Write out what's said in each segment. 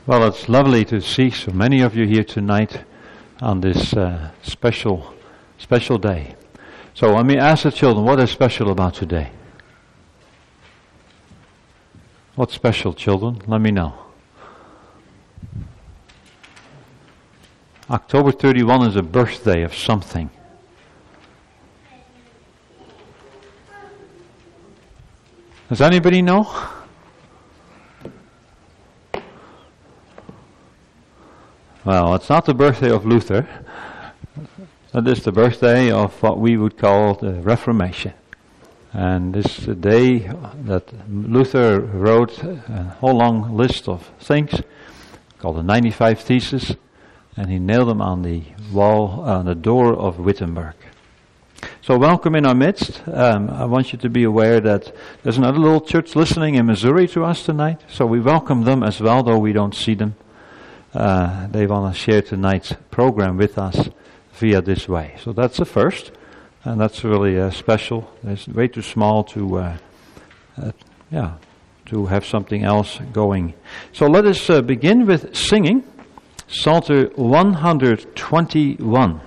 Well, it's lovely to see so many of you here tonight on this special day. So let me ask the children, what is special about today? What's special, children? Let me know. October 31 is a birthday of something. Does anybody know? Well, it's not the birthday of Luther. It is the birthday of what we would call the Reformation. And this is the day that Luther wrote a whole long list of things called the 95 Theses, and he nailed them on the wall, on the door of Wittenberg. So welcome in our midst. I want you to be aware that there's another little church listening in Missouri to us tonight, so we welcome them as well, though we don't see them. They want to share tonight's program with us via this way. So that's the first, and that's really special. It's way too small to have something else going. So let us begin with singing Psalter 121.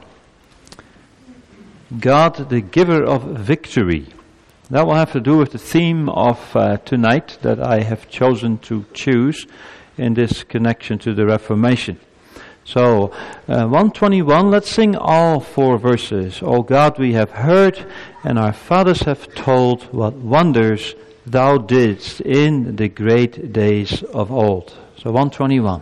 God, the giver of victory. That will have to do with the theme of tonight that I have chosen to choose in this connection to the Reformation. So, 121, let's sing all 4 verses. O God, we have heard, and our fathers have told what wonders thou didst in the great days of old. So, 121.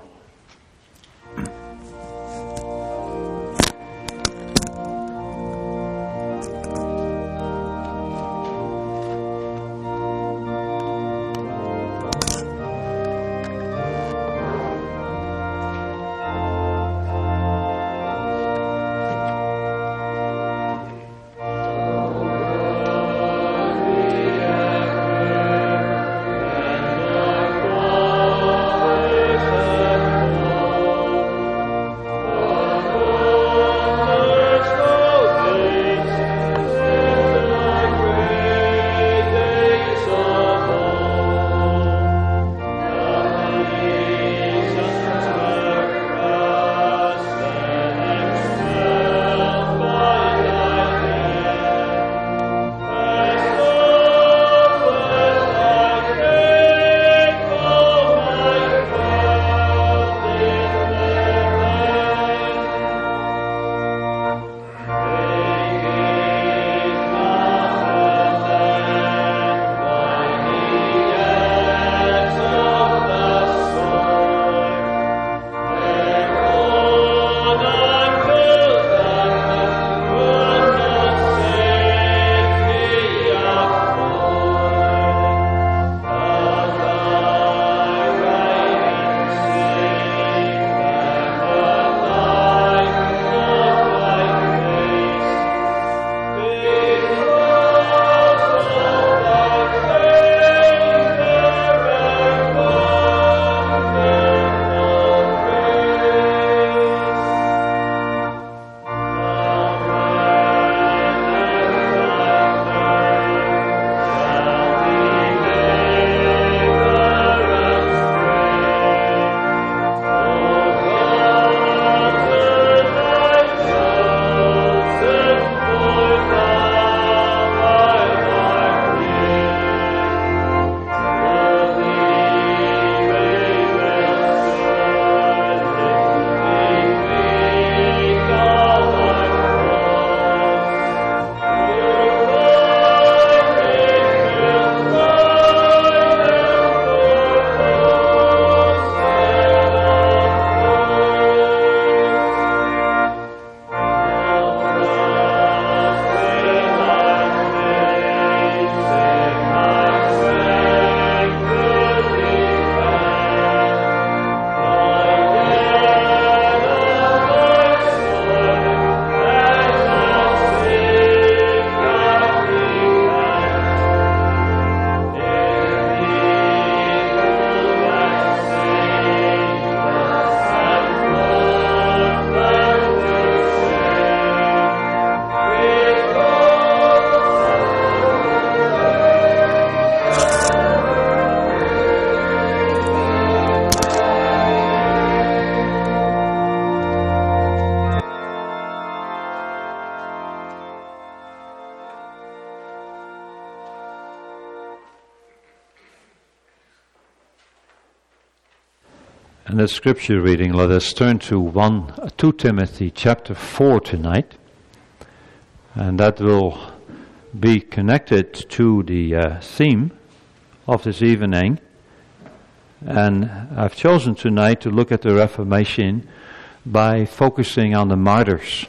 And the scripture reading, let us turn to 2 Timothy chapter 4 tonight. And that will be connected to the theme of this evening. And I've chosen tonight to look at the Reformation by focusing on the martyrs.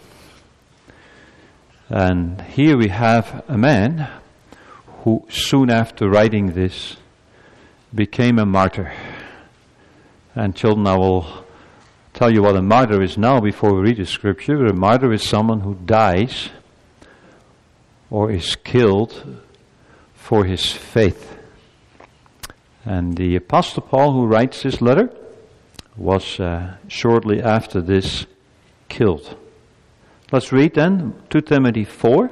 And here we have a man who soon after writing this became a martyr. And children, I will tell you what a martyr is now before we read the scripture. A martyr is someone who dies or is killed for his faith. And the Apostle Paul, who writes this letter, was shortly after this killed. Let's read then 2 Timothy 4.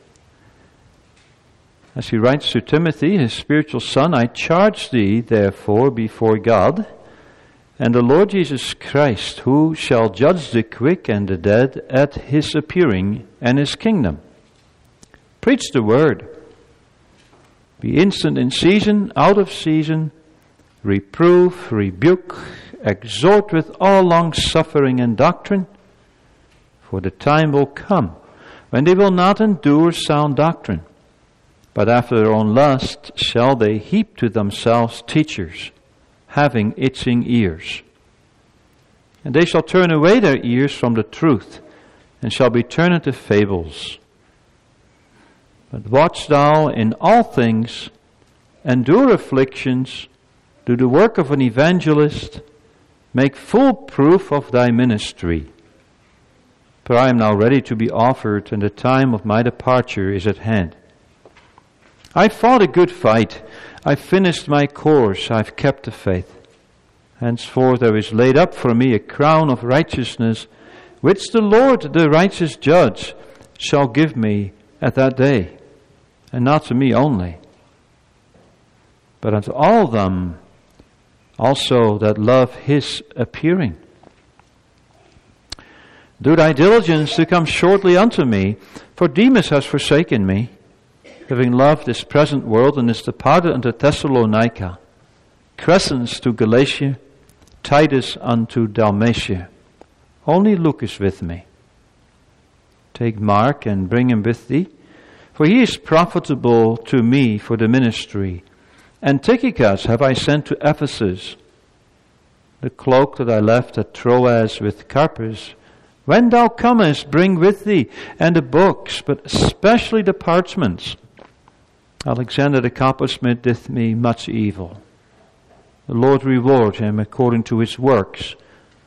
As he writes to Timothy, his spiritual son, I charge thee therefore before God and the Lord Jesus Christ, who shall judge the quick and the dead at his appearing and his kingdom. Preach the word. Be instant in season, out of season, reprove, rebuke, exhort with all long-suffering and doctrine. For the time will come when they will not endure sound doctrine, but after their own lust shall they heap to themselves teachers, having itching ears. And they shall turn away their ears from the truth, and shall be turned into fables. But watch thou in all things, endure afflictions, do the work of an evangelist, make full proof of thy ministry. For I am now ready to be offered, and the time of my departure is at hand. I fought a good fight, I finished my course, I've kept the faith. Henceforth there is laid up for me a crown of righteousness, which the Lord, the righteous judge, shall give me at that day, and not to me only, but unto all them also that love his appearing. Do thy diligence to come shortly unto me, for Demas has forsaken me, having loved this present world, and is departed unto Thessalonica. Crescens to Galatia, Titus unto Dalmatia. Only Luke is with me. Take Mark and bring him with thee, for he is profitable to me for the ministry. And Tychicus have I sent to Ephesus. The cloak that I left at Troas with Carpus, when thou comest, bring with thee, and the books, but especially the parchments. Alexander the coppersmith did me much evil. The Lord reward him according to his works.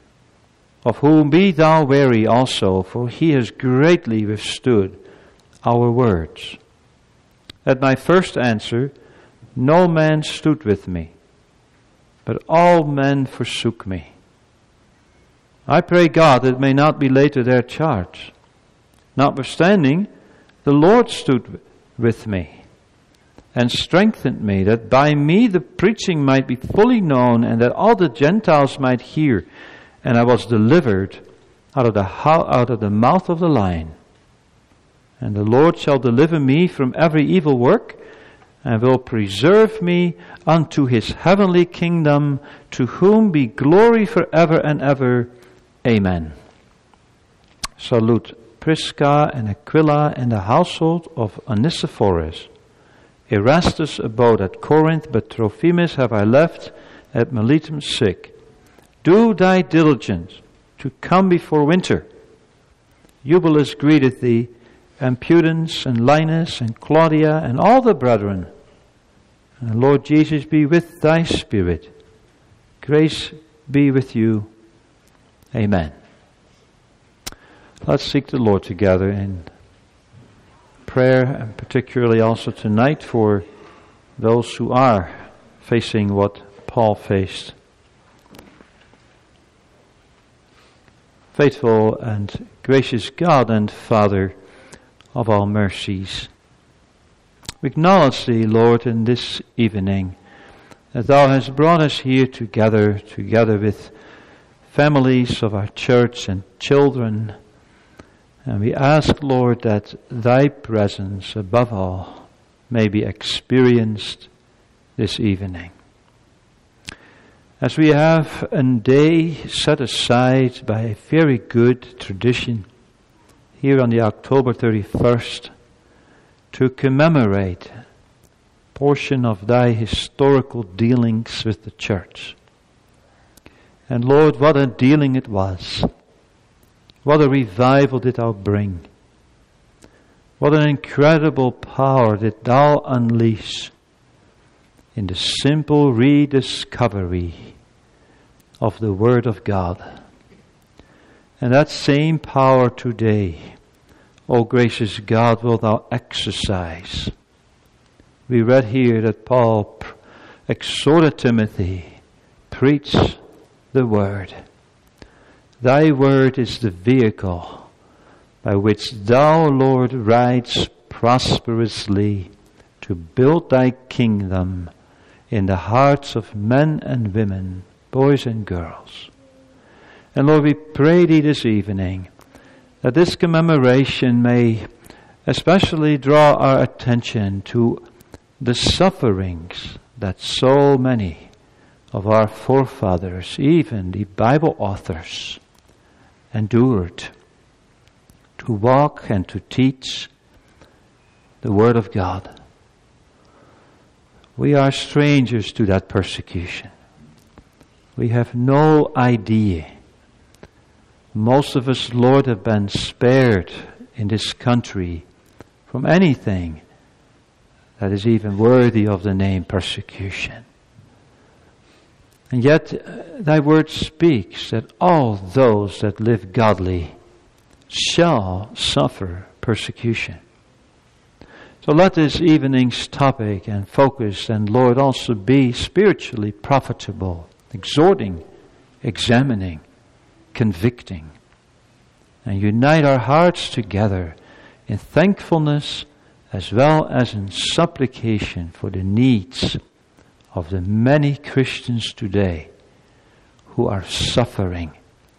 Of whom be thou wary also, for he has greatly withstood our words. At my first answer, no man stood with me, but all men forsook me. I pray God that it may not be laid to their charge. Notwithstanding, the Lord stood with me, and strengthened me, that by me the preaching might be fully known, and that all the Gentiles might hear. And I was delivered out of the mouth of the lion. And the Lord shall deliver me from every evil work, and will preserve me unto his heavenly kingdom, to whom be glory forever and ever. Amen. Salute Prisca and Aquila and the household of Onesiphorus. Erastus abode at Corinth, but Trophimus have I left at Miletum sick. Do thy diligence to come before winter. Eubulus greeteth thee, and Pudens and Linus and Claudia and all the brethren. And Lord Jesus be with thy spirit. Grace be with you. Amen. Let's seek the Lord together in prayer, and particularly also tonight for those who are facing what Paul faced. Faithful and gracious God and Father of all mercies, we acknowledge Thee, Lord, in this evening, that Thou hast brought us here together with families of our church and children. And we ask, Lord, that Thy presence above all may be experienced this evening. As we have a day set aside by a very good tradition here on the October 31st to commemorate a portion of thy historical dealings with the church. And Lord, what a dealing it was. What a revival did thou bring. What an incredible power did thou unleash in the simple rediscovery of the Word of God. And that same power today, O gracious God, will thou exercise. We read here that Paul exhorted Timothy, preach the Word. Thy Word is the vehicle by which thou, Lord, rides prosperously to build thy kingdom in the hearts of men and women, boys and girls. And Lord, we pray thee this evening that this commemoration may especially draw our attention to the sufferings that so many of our forefathers, even the Bible authors, endured to walk and to teach the Word of God. We are strangers to that persecution. We have no idea. Most of us, Lord, have been spared in this country from anything that is even worthy of the name persecution. And yet, thy word speaks that all those that live godly shall suffer persecution. So let this evening's topic and focus and Lord also be spiritually profitable, exhorting, examining, convicting, and unite our hearts together in thankfulness as well as in supplication for the needs of the many Christians today who are suffering.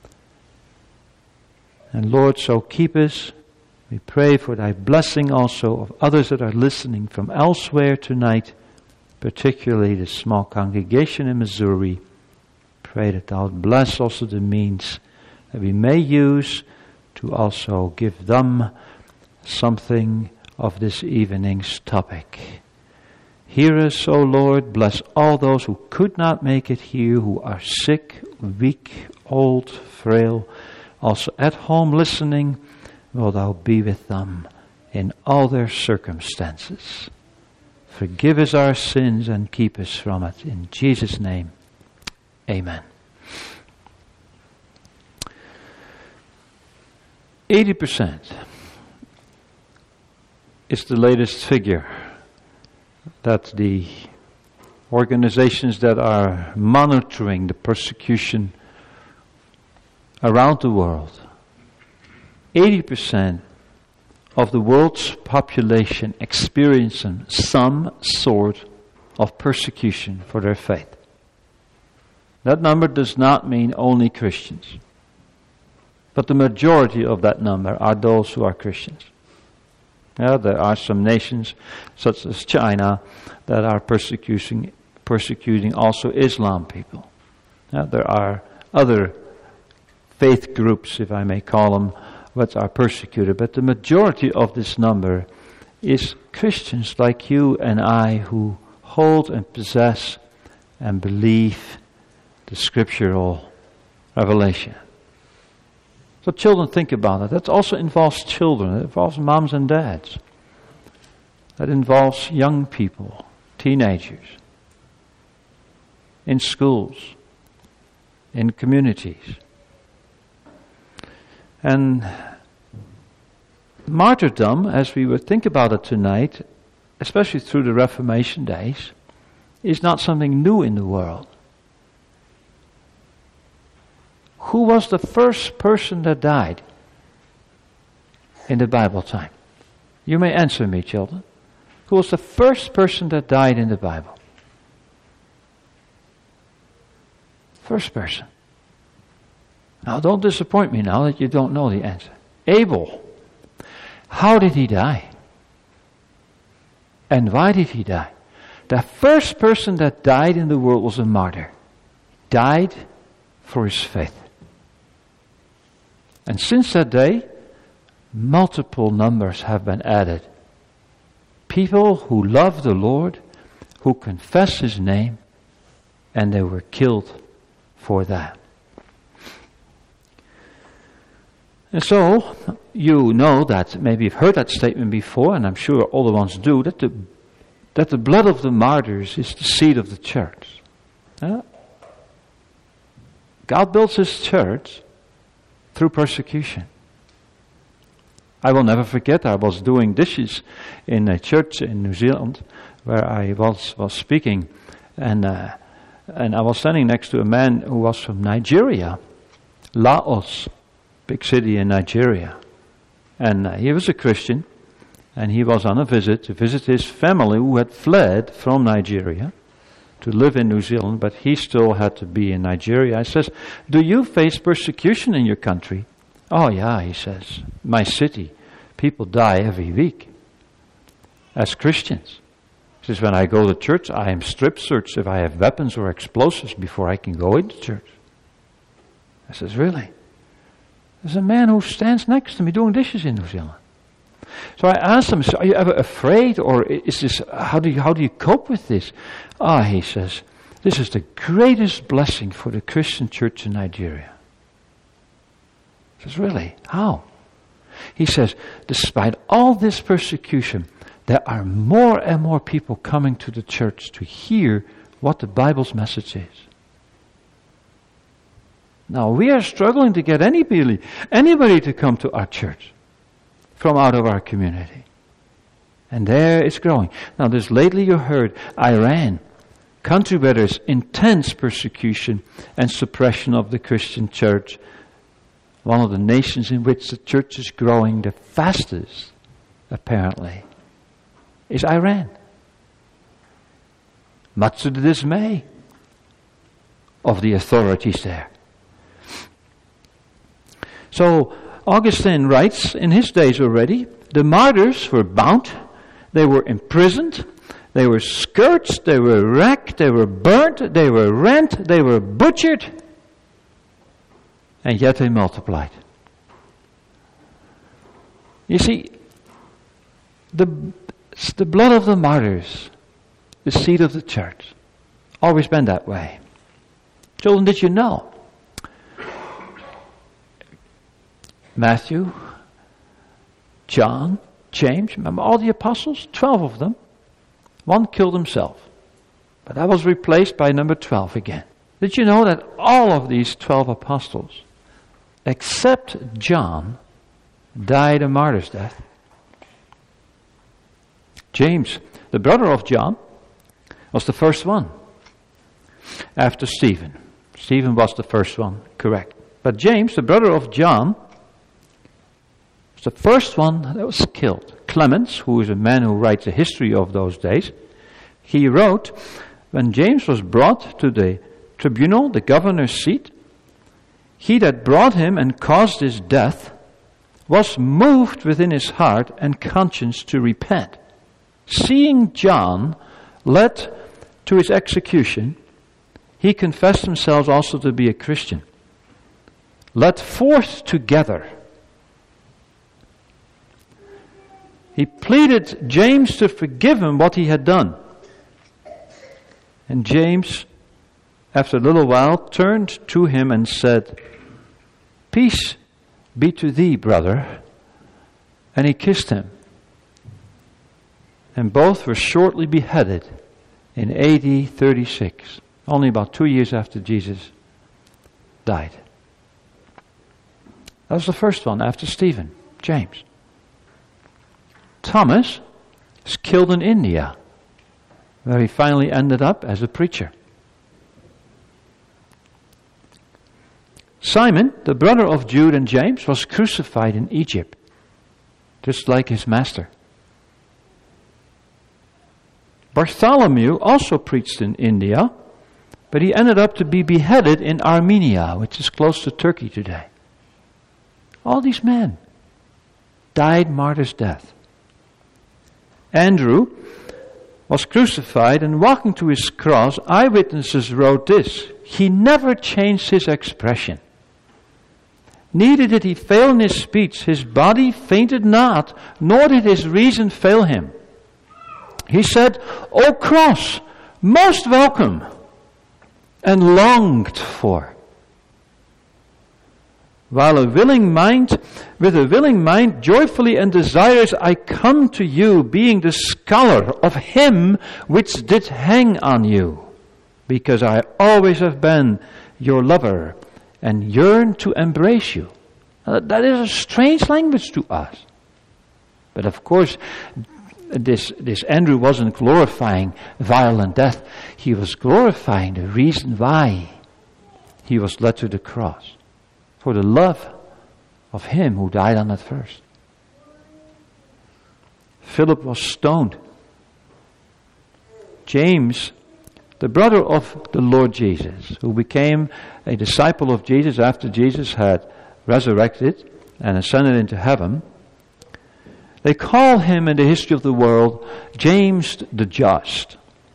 And Lord, so keep us. We pray for thy blessing also of others that are listening from elsewhere tonight, particularly the small congregation in Missouri. Pray that thou bless also the means that we may use to also give them something of this evening's topic. Hear us, O Lord. Bless all those who could not make it here, who are sick, weak, old, frail, also at home listening. Will thou be with them in all their circumstances. Forgive us our sins and keep us from it. In Jesus' name, amen. 80% is the latest figure that the organizations that are monitoring the persecution around the world, 80% of the world's population experiencing some sort of persecution for their faith. That number does not mean only Christians, but the majority of that number are those who are Christians. There are some nations, such as China, that are persecuting also Islam people. There are other faith groups, if I may call them, which are persecuted. But the majority of this number is Christians like you and I who hold and possess and believe the scriptural revelation. So children, think about it. That also involves children. It involves moms and dads. That involves young people, teenagers, in schools, in communities. And martyrdom, as we would think about it tonight, especially through the Reformation days, is not something new in the world. Who was the first person that died in the Bible time? You may answer me, children. Who was the first person that died in the Bible? First person. Now, don't disappoint me now that you don't know the answer. Abel. How did he die? And why did he die? The first person that died in the world was a martyr. died for his faith. And since that day, multiple numbers have been added. People who love the Lord, who confess his name, and they were killed for that. And so, you know that, maybe you've heard that statement before, and I'm sure all the ones do, that the blood of the martyrs is the seed of the church. God builds his church through persecution. I will never forget, I was doing dishes in a church in New Zealand where I was speaking, and I was standing next to a man who was from Nigeria, Laos, big city in Nigeria. And he was a Christian, and he was on a visit to visit his family who had fled from Nigeria to live in New Zealand, but he still had to be in Nigeria. I says, do you face persecution in your country? Oh yeah, he says, my city, people die every week as Christians. He says, when I go to church, I am strip searched if I have weapons or explosives before I can go into church. I says, really? There's a man who stands next to me doing dishes in New Zealand. So I asked him, are you ever afraid, or is this, how do you cope with this? He says, this is the greatest blessing for the Christian church in Nigeria. I says, really? How? He says, despite all this persecution, there are more and more people coming to the church to hear what the Bible's message is. Now, we are struggling to get anybody to come to our church from out of our community. And there it's growing. Now, there's lately you heard Iran, country where there's intense persecution and suppression of the Christian church. One of the nations in which the church is growing the fastest, apparently, is Iran. Much to the dismay of the authorities there. So, Augustine writes, in his days already, the martyrs were bound, they were imprisoned, they were scourged, they were racked, they were burnt, they were rent, they were butchered, and yet they multiplied. You see, the blood of the martyrs, the seed of the church, always been that way. Children, did you know? Matthew, John, James, remember all the apostles? 12 of them. One killed himself. But that was replaced by number 12 again. Did you know that all of these 12 apostles, except John, died a martyr's death? James, the brother of John, was the first one after Stephen. Stephen was the first one, correct. But James, the brother of John, was the first one that was killed. Clemens, who is a man who writes a history of those days, he wrote, when James was brought to the tribunal, the governor's seat, he that brought him and caused his death was moved within his heart and conscience to repent. Seeing John led to his execution, he confessed himself also to be a Christian. Led forth together, he pleaded James to forgive him what he had done. And James, after a little while, turned to him and said, "Peace be to thee, brother." And he kissed him. And both were shortly beheaded in AD 36, only about 2 years after Jesus died. That was the first one after Stephen, James. Thomas was killed in India, where he finally ended up as a preacher. Simon, the brother of Jude and James, was crucified in Egypt, just like his master. Bartholomew also preached in India, but he ended up to be beheaded in Armenia, which is close to Turkey today. All these men died martyr's death. Andrew was crucified, and walking to his cross, eyewitnesses wrote this: he never changed his expression. Neither did he fail in his speech. His body fainted not, nor did his reason fail him. He said, O cross, most welcome and longed for. With a willing mind, joyfully and desirous, I come to you, being the scholar of him which did hang on you, because I always have been your lover, and yearn to embrace you. That is a strange language to us. But of course, this Andrew wasn't glorifying violent death. He was glorifying the reason why he was led to the cross. For the love of him who died on it first. Philip was stoned. James, the brother of the Lord Jesus, who became a disciple of Jesus after Jesus had resurrected and ascended into heaven, they call him in the history of the world James the Just.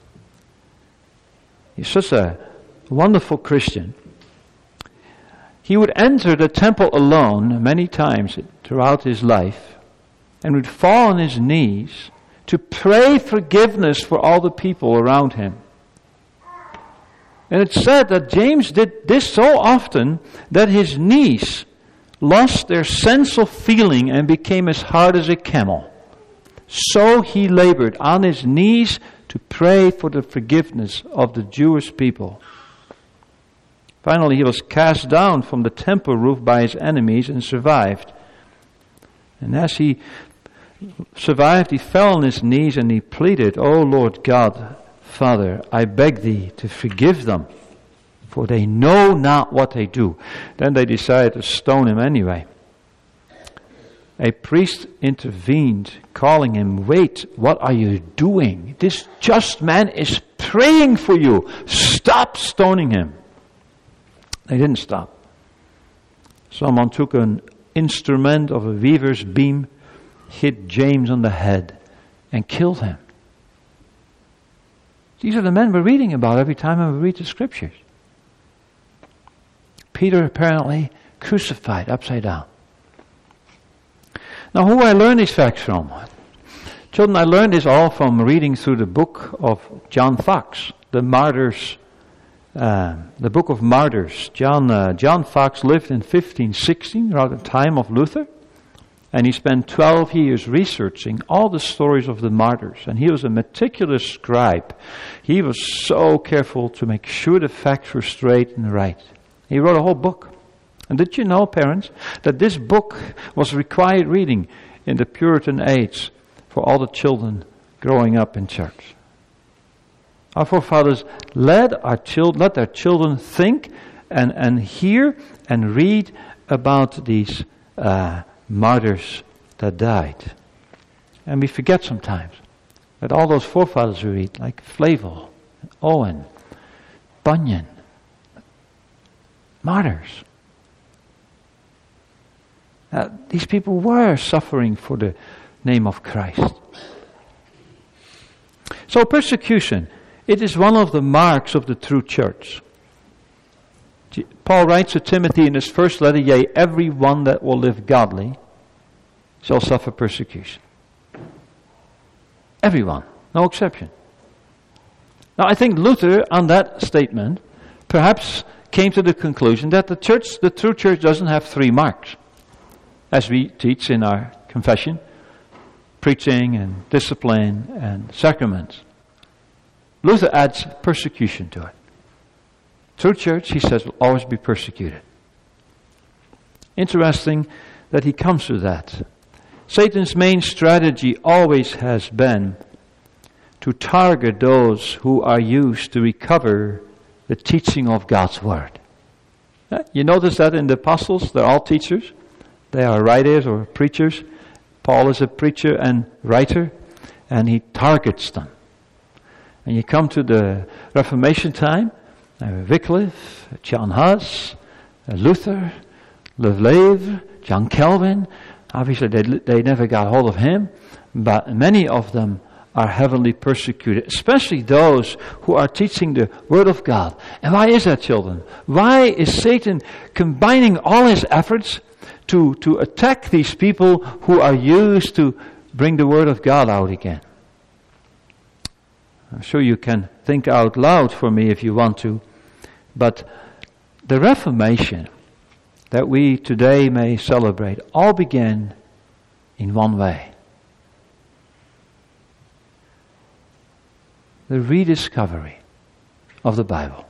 He's such a wonderful Christian. He would enter the temple alone many times throughout his life and would fall on his knees to pray forgiveness for all the people around him. And it's said that James did this so often that his knees lost their sense of feeling and became as hard as a camel. So he labored on his knees to pray for the forgiveness of the Jewish people. Finally, he was cast down from the temple roof by his enemies and survived. And as he survived, he fell on his knees and he pleaded, O Lord God, Father, I beg thee to forgive them, for they know not what they do. Then they decided to stone him anyway. A priest intervened, calling him, Wait, what are you doing? This just man is praying for you. Stop stoning him. They didn't stop. Someone took an instrument of a weaver's beam, hit James on the head, and killed him. These are the men we're reading about every time we read the scriptures. Peter apparently crucified upside down. Now, who I learned these facts from? Children, I learned this all from reading through the book of John Foxe, the Martyrs. The book of Martyrs. John Foxe lived in 1516, around the time of Luther, and he spent 12 years researching all the stories of the martyrs. And he was a meticulous scribe. He was so careful to make sure the facts were straight and right. He wrote a whole book. And did you know, parents, that this book was required reading in the Puritan age for all the children growing up in church? Our forefathers let their children think and hear and read about these martyrs that died. And we forget sometimes that all those forefathers we read, like Flavel, Owen, Bunyan, martyrs. These people were suffering for the name of Christ. So persecution, it is one of the marks of the true church. Paul writes to Timothy in his first letter, Yea, every one that will live godly shall suffer persecution. Everyone, no exception. Now I think Luther, on that statement, perhaps came to the conclusion that the true church doesn't have three marks, as we teach in our confession, preaching and discipline and sacraments. Luther adds persecution to it. True church, he says, will always be persecuted. Interesting that he comes to that. Satan's main strategy always has been to target those who are used to recover the teaching of God's Word. You notice that in the apostles, they're all teachers. They are writers or preachers. Paul is a preacher and writer, and he targets them. And you come to the Reformation time, Wycliffe, John Huss, Luther, Lefebvre, John Calvin. Obviously they never got hold of him, but many of them are heavily persecuted, especially those who are teaching the Word of God. And why is that, children? Why is Satan combining all his efforts to attack these people who are used to bring the Word of God out again? I'm sure you can think out loud for me if you want to, but the Reformation that we today may celebrate all began in one way. The rediscovery of the Bible.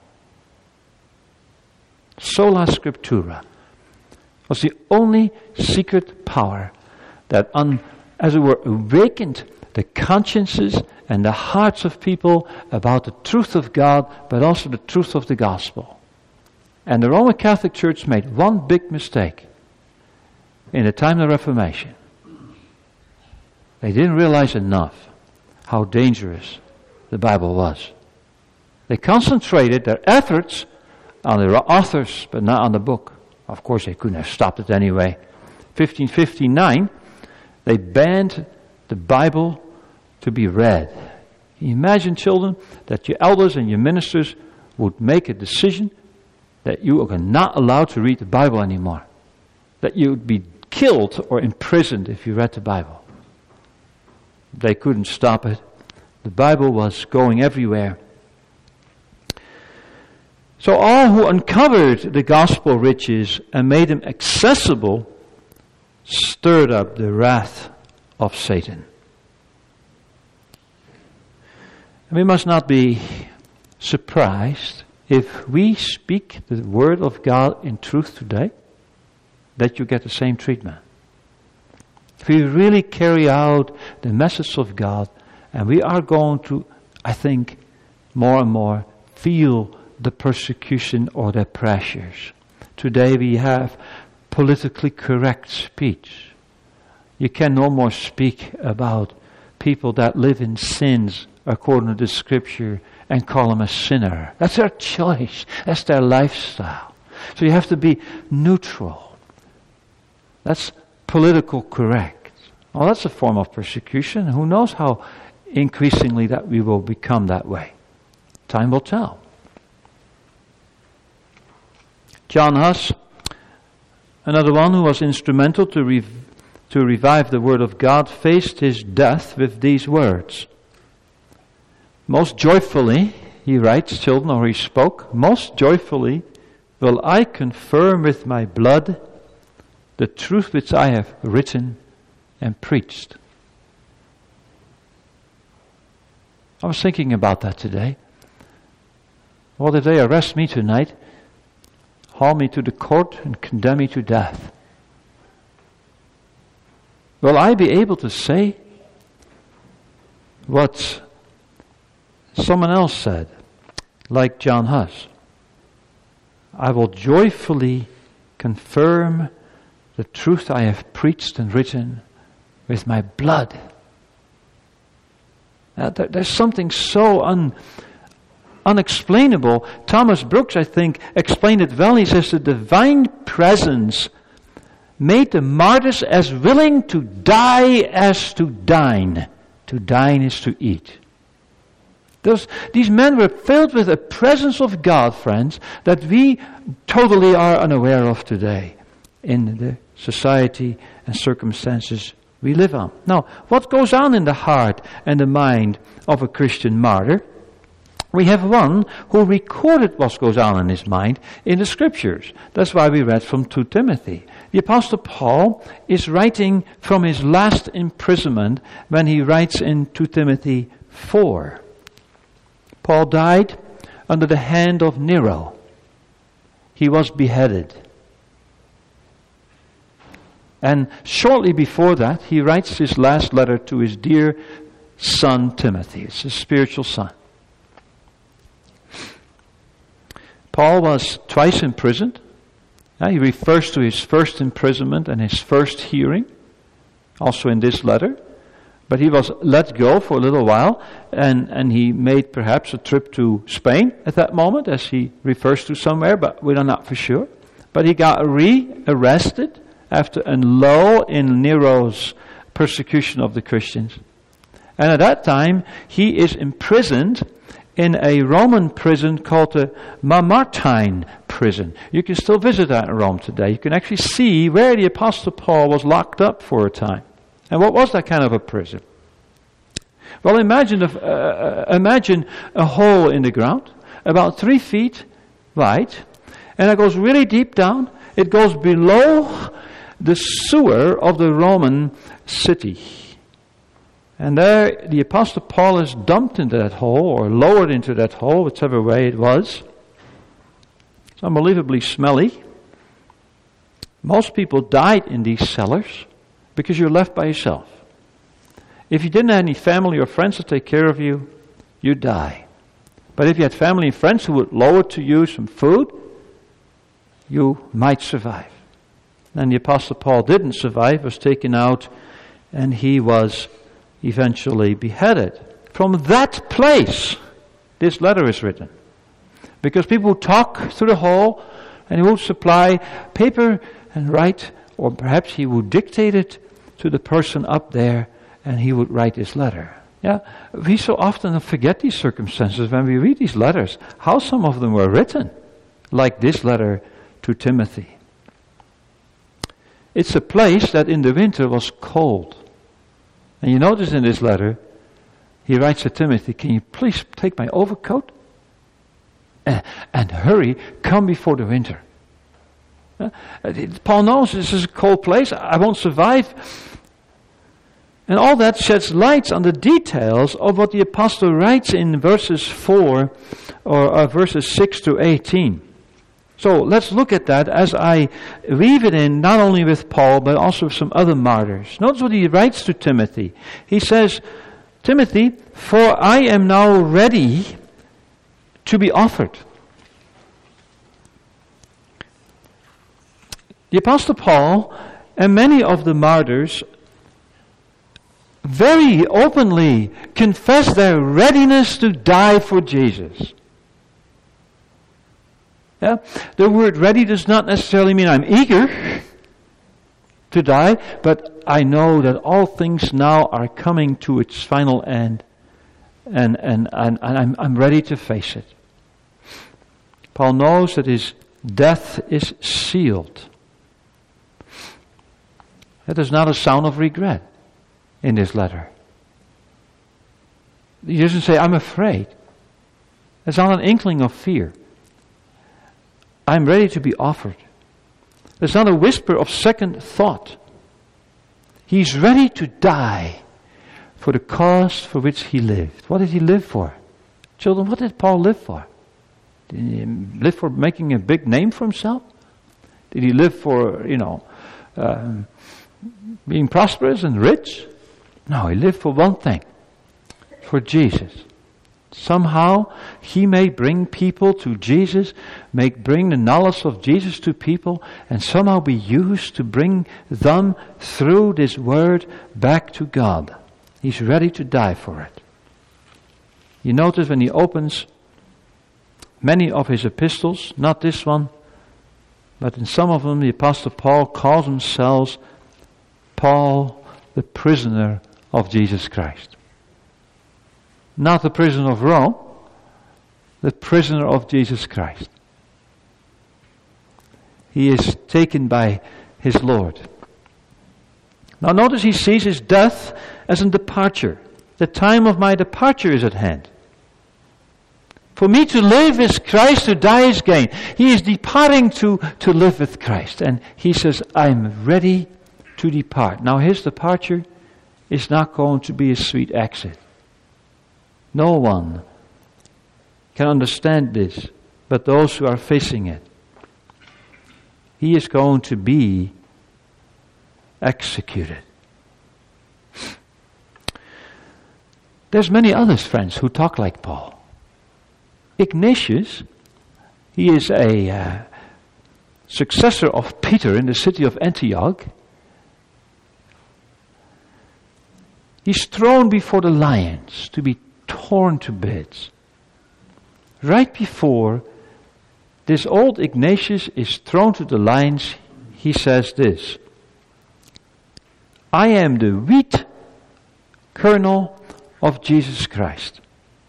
Sola Scriptura was the only secret power that, as it were, awakened the consciences and the hearts of people about the truth of God, but also the truth of the gospel. And the Roman Catholic Church made one big mistake in the time of the Reformation. They didn't realize enough how dangerous the Bible was. They concentrated their efforts on the authors, but not on the book. Of course, they couldn't have stopped it anyway. 1559, they banned the Bible to be read. Can you imagine, children, that your elders and your ministers would make a decision that you are not allowed to read the Bible anymore? That you would be killed or imprisoned if you read the Bible. They couldn't stop it. The Bible was going everywhere. So all who uncovered the gospel riches and made them accessible stirred up the wrath of Satan. And we must not be surprised if we speak the word of God in truth today, that you get the same treatment. If we really carry out the message of God, and we are going to, I think, more and more feel the persecution or the pressures. Today we have politically correct speech. You can no more speak about people that live in sins according to the Scripture and call them a sinner. That's their choice. That's their lifestyle. So you have to be neutral. That's political correct. Well, that's a form of persecution. Who knows how increasingly that we will become that way. Time will tell. John Huss, another one who was instrumental to revive the Word of God, faced his death with these words. Most joyfully, he writes, children, or he spoke, most joyfully will I confirm with my blood the truth which I have written and preached. I was thinking about that today. What if they arrest me tonight, haul me to the court and condemn me to death? Will I be able to say what someone else said, like John Huss? I will joyfully confirm the truth I have preached and written with my blood. There's something so unexplainable. Thomas Brooks, I think, explained it well. He says the divine presence made the martyrs as willing to die as to dine. To dine is to eat. These men were filled with a presence of God, friends, that we totally are unaware of today in the society and circumstances we live on. Now, what goes on in the heart and the mind of a Christian martyr? We have one who recorded what goes on in his mind in the Scriptures. That's why we read from 2 Timothy. The Apostle Paul is writing from his last imprisonment when he writes in 2 Timothy 4. Paul died under the hand of Nero. He was beheaded. And shortly before that, he writes his last letter to his dear son Timothy. It's his spiritual son. Paul was twice imprisoned. He refers to his first imprisonment and his first hearing, also in this letter. But he was let go for a little while, and he made perhaps a trip to Spain at that moment, as he refers to somewhere, but we are not for sure. But he got re-arrested after a lull in Nero's persecution of the Christians. And at that time, he is imprisoned in a Roman prison called the Mamertine prison. You can still visit that in Rome today. You can actually see where the Apostle Paul was locked up for a time. And what was that kind of a prison? Well, imagine a hole in the ground, about 3 feet wide, and it goes really deep down. It goes below the sewer of the Roman city. And there the Apostle Paul is dumped into that hole, or lowered into that hole, whichever way it was. It's unbelievably smelly. Most people died in these cellars because you're left by yourself. If you didn't have any family or friends to take care of you, you die. But if you had family and friends who would lower to you some food, you might survive. And the Apostle Paul didn't survive, was taken out, and he was eventually beheaded. From that place, this letter is written. Because people would talk through the hall, and he would supply paper and write, or perhaps he would dictate it to the person up there, and he would write this letter. Yeah, we so often forget these circumstances when we read these letters, how some of them were written, like this letter to Timothy. It's a place that in the winter was cold. And you notice in this letter, he writes to Timothy, can you please take my overcoat? And hurry, come before the winter. Paul knows this is a cold place, I won't survive. And all that sheds light on the details of what the apostle writes in verses 4 or verses 6 to 18. So let's look at that as I weave it in, not only with Paul, but also with some other martyrs. Notice what he writes to Timothy. He says, Timothy, for I am now ready to be offered. The Apostle Paul and many of the martyrs very openly confess their readiness to die for Jesus. Yeah? The word ready does not necessarily mean I'm eager to die, but I know that all things now are coming to its final end, and I'm ready to face it. Paul knows that his death is sealed. There's not a sound of regret in this letter. He doesn't say, I'm afraid. There's not an inkling of fear. I'm ready to be offered. There's not a whisper of second thought. He's ready to die for the cause for which he lived. What did he live for? Children, what did Paul live for? Did he live for making a big name for himself? Did he live for, being prosperous and rich? No, he lived for one thing. For Jesus. Somehow he may bring people to Jesus, may bring the knowledge of Jesus to people, and somehow be used to bring them through this word back to God. He's ready to die for it. You notice when he opens many of his epistles, not this one, but in some of them the Apostle Paul calls himself Paul, the prisoner of Jesus Christ. Not the prisoner of Rome, the prisoner of Jesus Christ. He is taken by his Lord. Now notice he sees his death as a departure. The time of my departure is at hand. For me to live is Christ, to die is gain. He is departing to live with Christ. And he says, I'm ready to depart. Now his departure is not going to be a sweet exit. No one can understand this but those who are facing it. He is going to be executed. There's many others, friends, who talk like Paul. Ignatius, he is a successor of Peter in the city of Antioch. He's thrown before the lions to be torn to bits. Right before this old Ignatius is thrown to the lions, he says this: I am the wheat kernel, of Jesus Christ.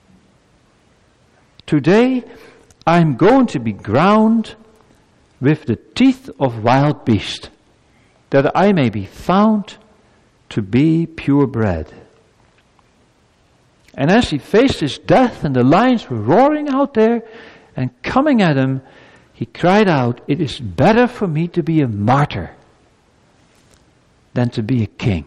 Today I'm going to be ground with the teeth of wild beasts, that I may be found to be pure bread. And as he faced his death and the lions were roaring out there and coming at him, he cried out, "It is better for me to be a martyr than to be a king."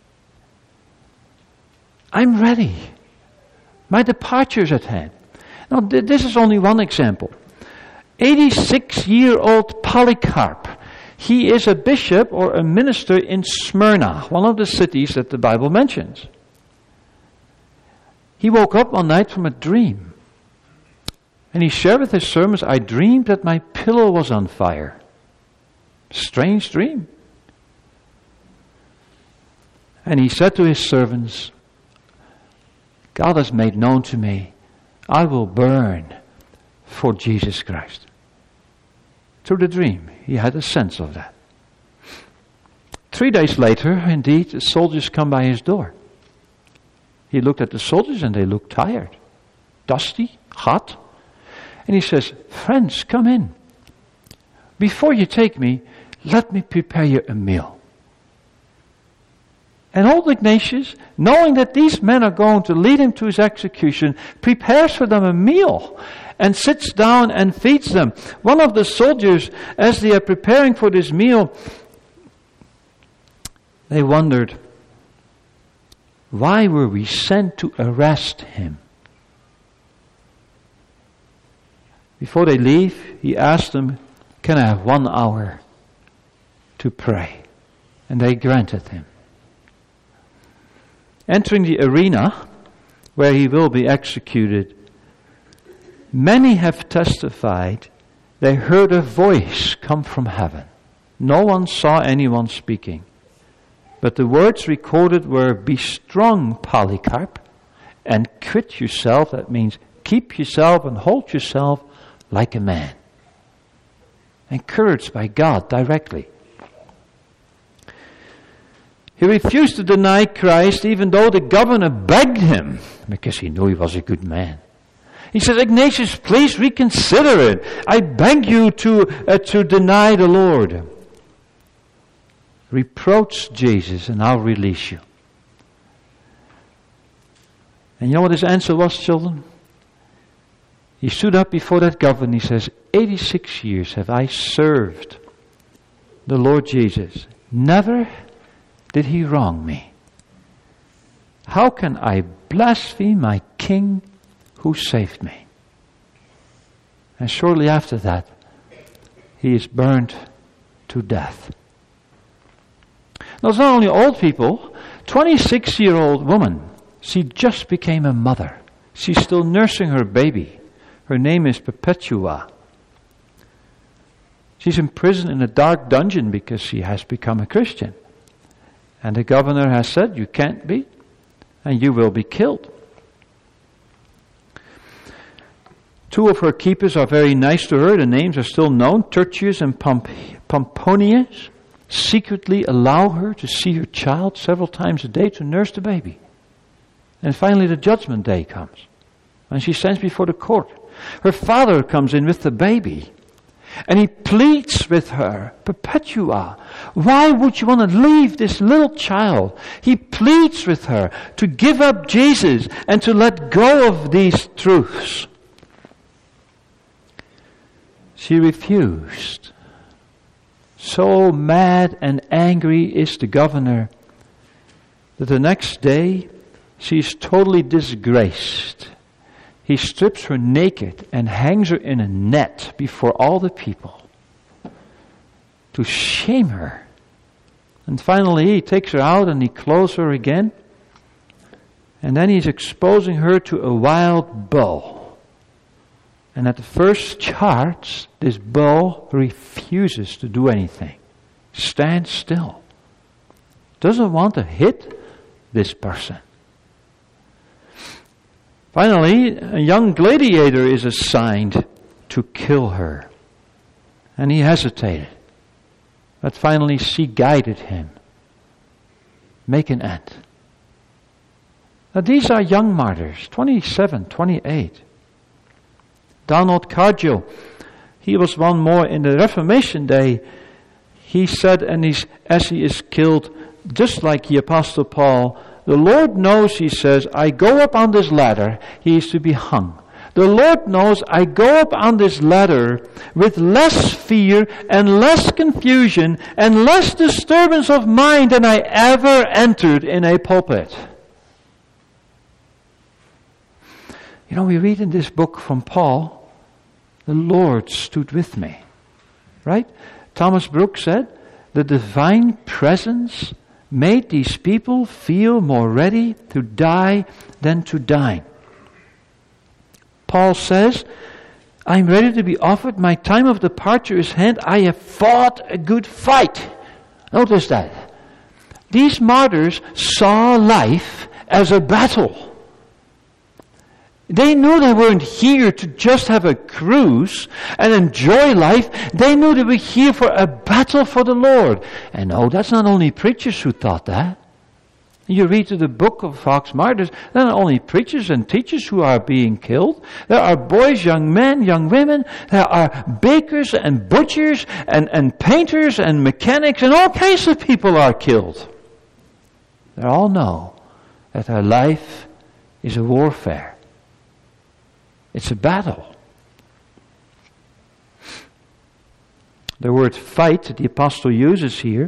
I'm ready. My departure is at hand. Now, this is only one example. 86-year-old Polycarp. He is a bishop or a minister in Smyrna, one of the cities that the Bible mentions. He woke up one night from a dream. And he shared with his servants, "I dreamed that my pillow was on fire." Strange dream. And he said to his servants, "God has made known to me, I will burn for Jesus Christ." Through the dream, he had a sense of that. 3 days later, indeed, the soldiers come by his door. He looked at the soldiers and they looked tired, dusty, hot. And he says, "Friends, come in. Before you take me, let me prepare you a meal." And old Ignatius, knowing that these men are going to lead him to his execution, prepares for them a meal and sits down and feeds them. One of the soldiers, as they are preparing for this meal, they wondered, why were we sent to arrest him? Before they leave, he asked them, "Can I have 1 hour to pray?" And they granted him. Entering the arena where he will be executed, many have testified they heard a voice come from heaven. No one saw anyone speaking. But the words recorded were, "Be strong, Polycarp, and quit yourself." That means keep yourself and hold yourself like a man. Encouraged by God directly. He refused to deny Christ even though the governor begged him, because he knew he was a good man. He said, "Ignatius, please reconsider it. I beg you to deny the Lord." Reproach Jesus and I'll release you. And you know what his answer was, children? He stood up before that governor and he says, 86 years have I served the Lord Jesus. Never did he wrong me. How can I blaspheme my King who saved me? And shortly after that, he is burned to death. Now, it's not only old people. 26-year-old woman, she just became a mother. She's still nursing her baby. Her name is Perpetua. She's imprisoned in a dark dungeon because she has become a Christian. And the governor has said, "You can't be, and you will be killed." 2 of her keepers are very nice to her. The names are still known. Tertius and Pomponius secretly allow her to see her child several times a day to nurse the baby. And finally the judgment day comes. And she stands before the court. Her father comes in with the baby. And he pleads with her, "Perpetua, why would you want to leave this little child?" He pleads with her to give up Jesus and to let go of these truths. She refused. So mad and angry is the governor that the next day she is totally disgraced. He strips her naked and hangs her in a net before all the people to shame her. And finally he takes her out and he clothes her again. And then he's exposing her to a wild bull. And at the first charge, this bull refuses to do anything. Stands still. Doesn't want to hit this person. Finally, a young gladiator is assigned to kill her. And he hesitated. But finally she guided him. Make an end. Now these are young martyrs, 27, 28. Donald Cargill, he was one more in the Reformation day. He said, as he is killed, just like the Apostle Paul, the Lord knows, he says, I go up on this ladder, he is to be hung. The Lord knows I go up on this ladder with less fear and less confusion and less disturbance of mind than I ever entered in a pulpit. You know, we read in this book from Paul, the Lord stood with me. Right? Thomas Brooks said, the divine presence made these people feel more ready to die than to dine. Paul says, I'm ready to be offered. My time of departure is hand. I have fought a good fight. Notice that. These martyrs saw life as a battle. They knew they weren't here to just have a cruise and enjoy life. They knew they were here for a battle for the Lord. And no, that's not only preachers who thought that. You read through the book of Fox Martyrs, there are not only preachers and teachers who are being killed. There are boys, young men, young women. There are bakers and butchers and painters and mechanics, and all kinds of people are killed. They all know that their life is a warfare. It's a battle. The word fight that the apostle uses here,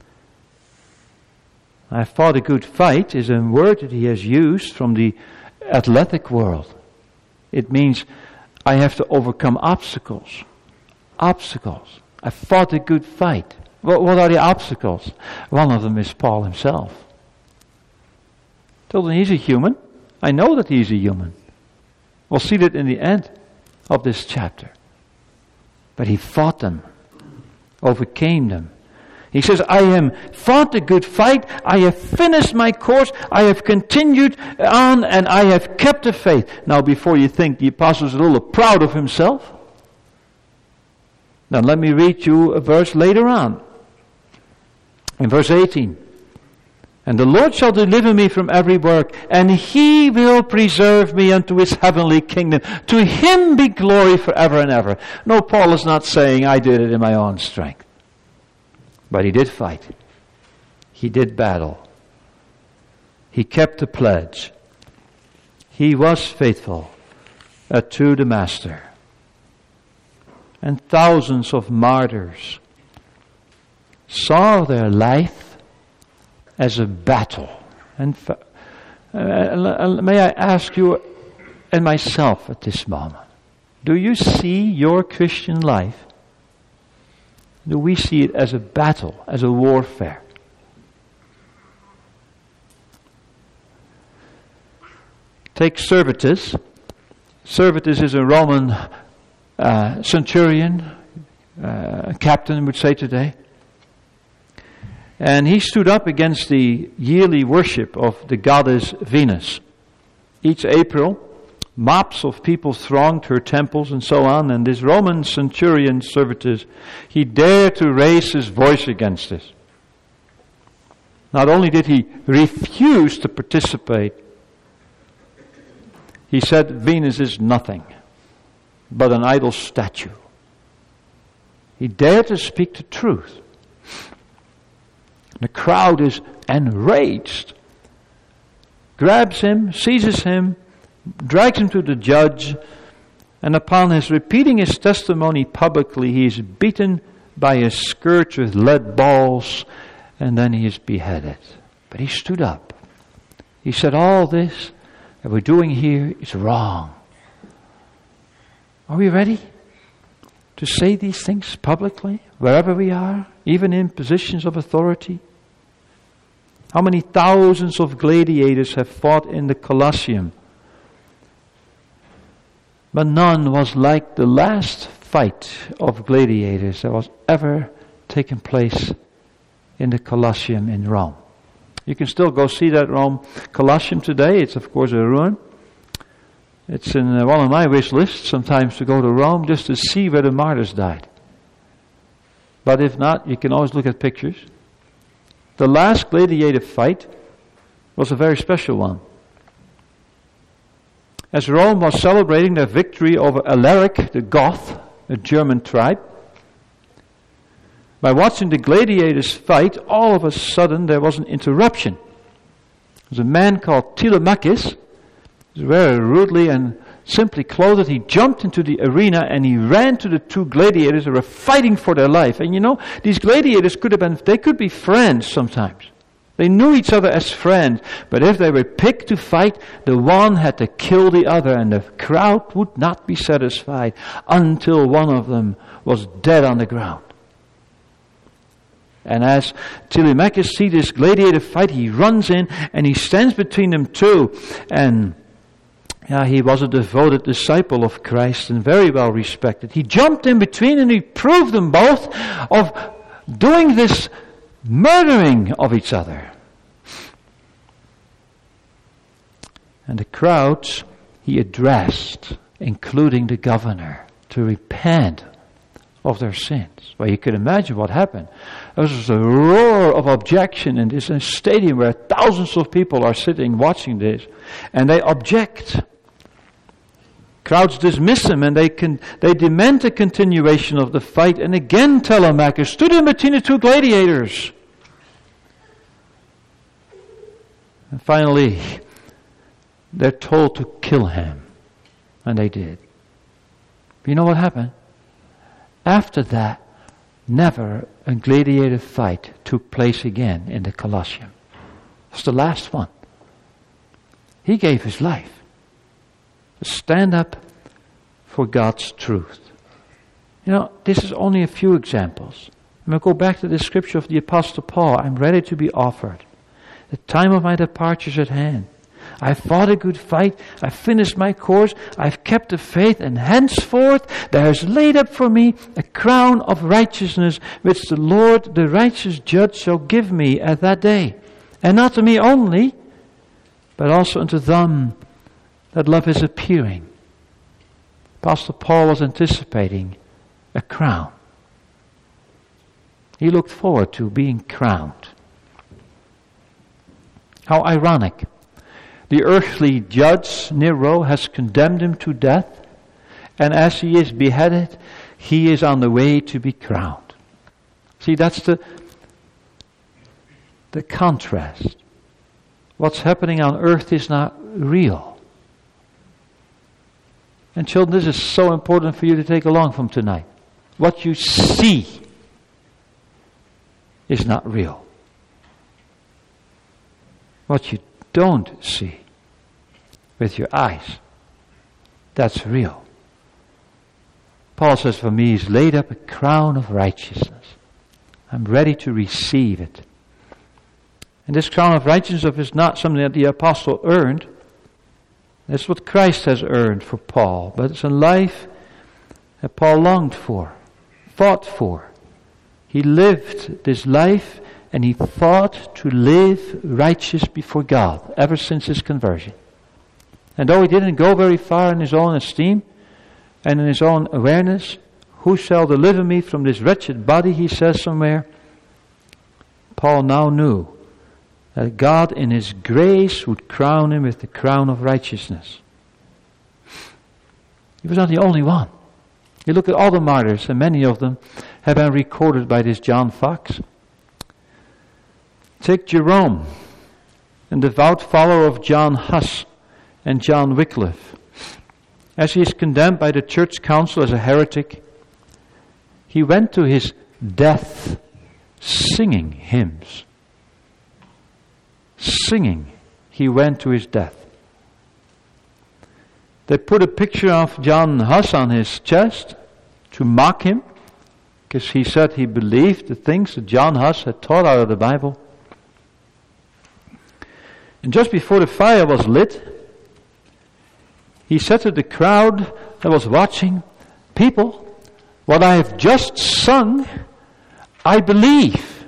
I fought a good fight, is a word that he has used from the athletic world. It means I have to overcome obstacles. Obstacles. I fought a good fight. What are the obstacles? One of them is Paul himself. Told him he's a human. I know that he's a human. We'll see that in the end of this chapter. But he fought them, overcame them. He says, I have fought a good fight, I have finished my course, I have continued on, and I have kept the faith. Now, before you think the apostle is a little proud of himself, now let me read you a verse later on. In verse 18. And the Lord shall deliver me from every work, and He will preserve me unto His heavenly kingdom. To Him be glory forever and ever. No, Paul is not saying I did it in my own strength. But he did fight. He did battle. He kept the pledge. He was faithful to the Master. And thousands of martyrs saw their life as a battle. And may I ask you and myself at this moment, do you see your Christian life? Do we see it as a battle, as a warfare? Take Servetus. Servetus is a Roman centurion, captain, would say today. And he stood up against the yearly worship of the goddess Venus. Each April, mobs of people thronged her temples and so on, and this Roman centurion Servetus, he dared to raise his voice against this. Not only did he refuse to participate, he said Venus is nothing but an idol statue. He dared to speak the truth. The crowd is enraged, grabs him, seizes him, drags him to the judge, and upon his repeating his testimony publicly, he is beaten by a scourge with lead balls, and then he is beheaded. But he stood up. He said, all this that we're doing here is wrong. Are we ready to say these things publicly, wherever we are, even in positions of authority? How many thousands of gladiators have fought in the Colosseum? But none was like the last fight of gladiators that was ever taken place in the Colosseum in Rome. You can still go see that Rome Colosseum today. It's of course a ruin. It's in one of my wish lists sometimes to go to Rome just to see where the martyrs died. But if not, you can always look at pictures. The last gladiator fight was a very special one. as Rome was celebrating their victory over Alaric the Goth, a German tribe. By watching the gladiators fight, all of a sudden there was an interruption. There was a man called Telemachus, he was very rudely and simply clothed. He jumped into the arena and he ran to the two gladiators who were fighting for their life. And you know, these gladiators could be friends sometimes. They knew each other as friends, but if they were picked to fight, the one had to kill the other, and the crowd would not be satisfied until one of them was dead on the ground. And as Telemachus sees this gladiator fight, he runs in and he stands between them two. And he was a devoted disciple of Christ and very well respected. He jumped in between and he proved them both of doing this murdering of each other. And the crowds he addressed, including the governor, to repent of their sins. Well, you could imagine what happened. There was a roar of objection in this stadium where thousands of people are sitting watching this, and they object. Crowds dismiss him, and they demand a continuation of the fight. And again Telemachus stood in between the two gladiators. And finally, they're told to kill him. And they did. But you know what happened? After that, never a gladiator fight took place again in the Colosseum. It was the last one. He gave his life to stand up for God's truth. You know, this is only a few examples. I'm going to go back to the scripture of the Apostle Paul. I'm ready to be offered. The time of my departure is at hand. I've fought a good fight. I've finished my course. I've kept the faith. And henceforth there is laid up for me a crown of righteousness, which the Lord, the righteous judge, shall give me at that day. And not to me only, but also unto them that love his appearing. Apostle Paul was anticipating a crown. He looked forward to being crowned. How ironic. The earthly judge, Nero, has condemned him to death, and as he is beheaded, he is on the way to be crowned. See, that's the contrast. What's happening on earth is not real. And children, this is so important for you to take along from tonight. What you see is not real. What you don't see with your eyes, that's real. Paul says, for me is laid up a crown of righteousness. I'm ready to receive it. And this crown of righteousness is not something that the apostle earned. That's what Christ has earned for Paul. But it's a life that Paul longed for, fought for. He lived this life and he fought to live righteous before God ever since his conversion. And though he didn't go very far in his own esteem and in his own awareness, who shall deliver me from this wretched body, he says somewhere, Paul now knew that God in his grace would crown him with the crown of righteousness. He was not the only one. You look at all the martyrs, and many of them have been recorded by this John Fox. Take Jerome, a devout follower of John Huss and John Wycliffe. As he is condemned by the church council as a heretic, he went to his death singing hymns. Singing, he went to his death. They put a picture of John Huss on his chest to mock him, because he said he believed the things that John Huss had taught out of the Bible. And just before the fire was lit, he said to the crowd that was watching, people, what I have just sung, I believe.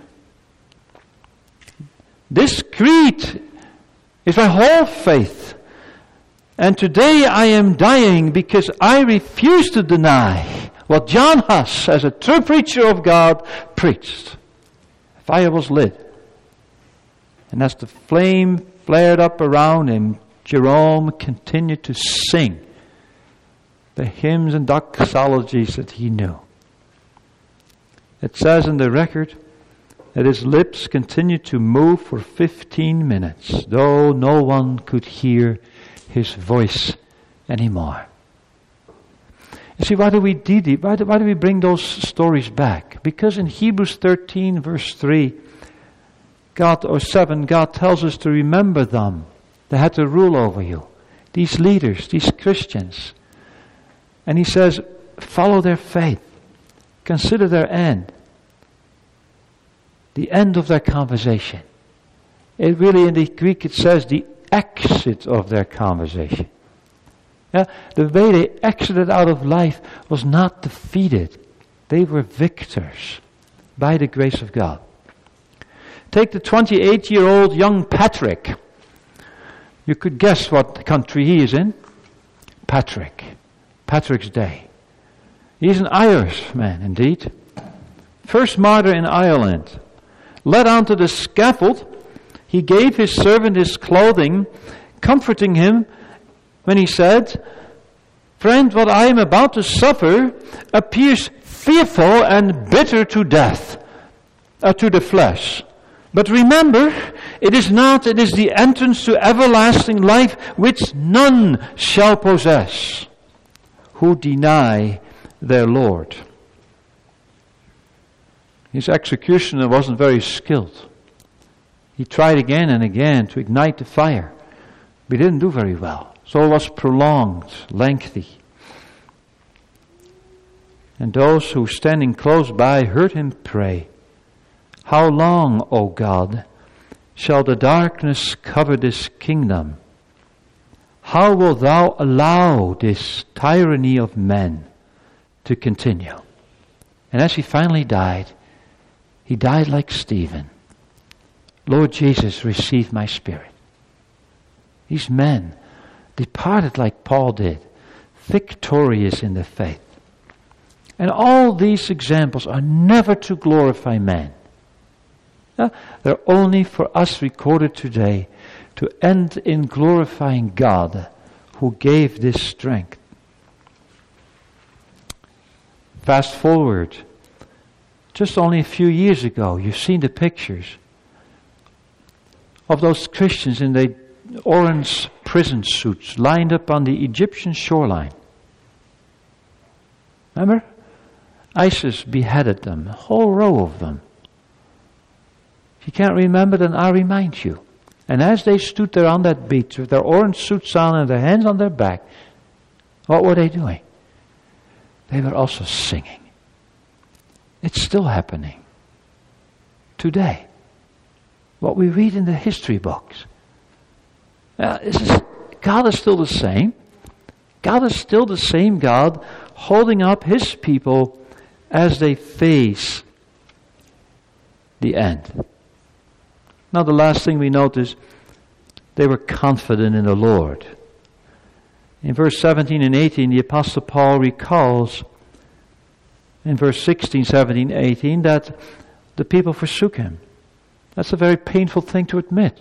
This creed is my whole faith. And today I am dying because I refuse to deny what John Huss, as a true preacher of God, preached. Fire was lit. And as the flame flared up around him, Jerome continued to sing the hymns and doxologies that he knew. It says in the record that his lips continued to move for 15 minutes, though no one could hear his voice anymore. You see, why do we bring those stories back? Because in Hebrews 13 verse 3, God tells us to remember them. They had to rule over you. These leaders, these Christians. And he says, follow their faith. Consider their end. The end of their conversation. It really, in the Greek, it says the exit of their conversation. Yeah, the way they exited out of life was not defeated. They were victors by the grace of God. Take the 28-year-old young Patrick. You could guess what country he is in. Patrick's Day. He's an Irishman, indeed. First martyr in Ireland. Led onto the scaffold, he gave his servant his clothing, comforting him when he said, "Friend, what I am about to suffer appears fearful and bitter to death, to the flesh. But remember, it is the entrance to everlasting life which none shall possess who deny their Lord." His executioner wasn't very skilled. He tried again and again to ignite the fire, but he didn't do very well. So it was prolonged, lengthy. And those who standing close by heard him pray, "How long, O God, shall the darkness cover this kingdom? How wilt thou allow this tyranny of men to continue?" And as he finally died, he died like Stephen. "Lord Jesus, receive my spirit." These men departed like Paul did, victorious in the faith. And all these examples are never to glorify man. They're only for us recorded today to end in glorifying God who gave this strength. Fast forward, just only a few years ago, you've seen the pictures of those Christians in the orange prison suits lined up on the Egyptian shoreline. Remember? ISIS beheaded them, a whole row of them. If you can't remember, then I'll remind you. And as they stood there on that beach with their orange suits on and their hands on their back, what were they doing? They were also singing. It's still happening today. What we read in the history books. God is still the same. God is still the same God holding up His people as they face the end. Now the last thing we notice, they were confident in the Lord. In verse 17 and 18, the Apostle Paul recalls in verse 16, 17, 18 that the people forsook him. That's a very painful thing to admit.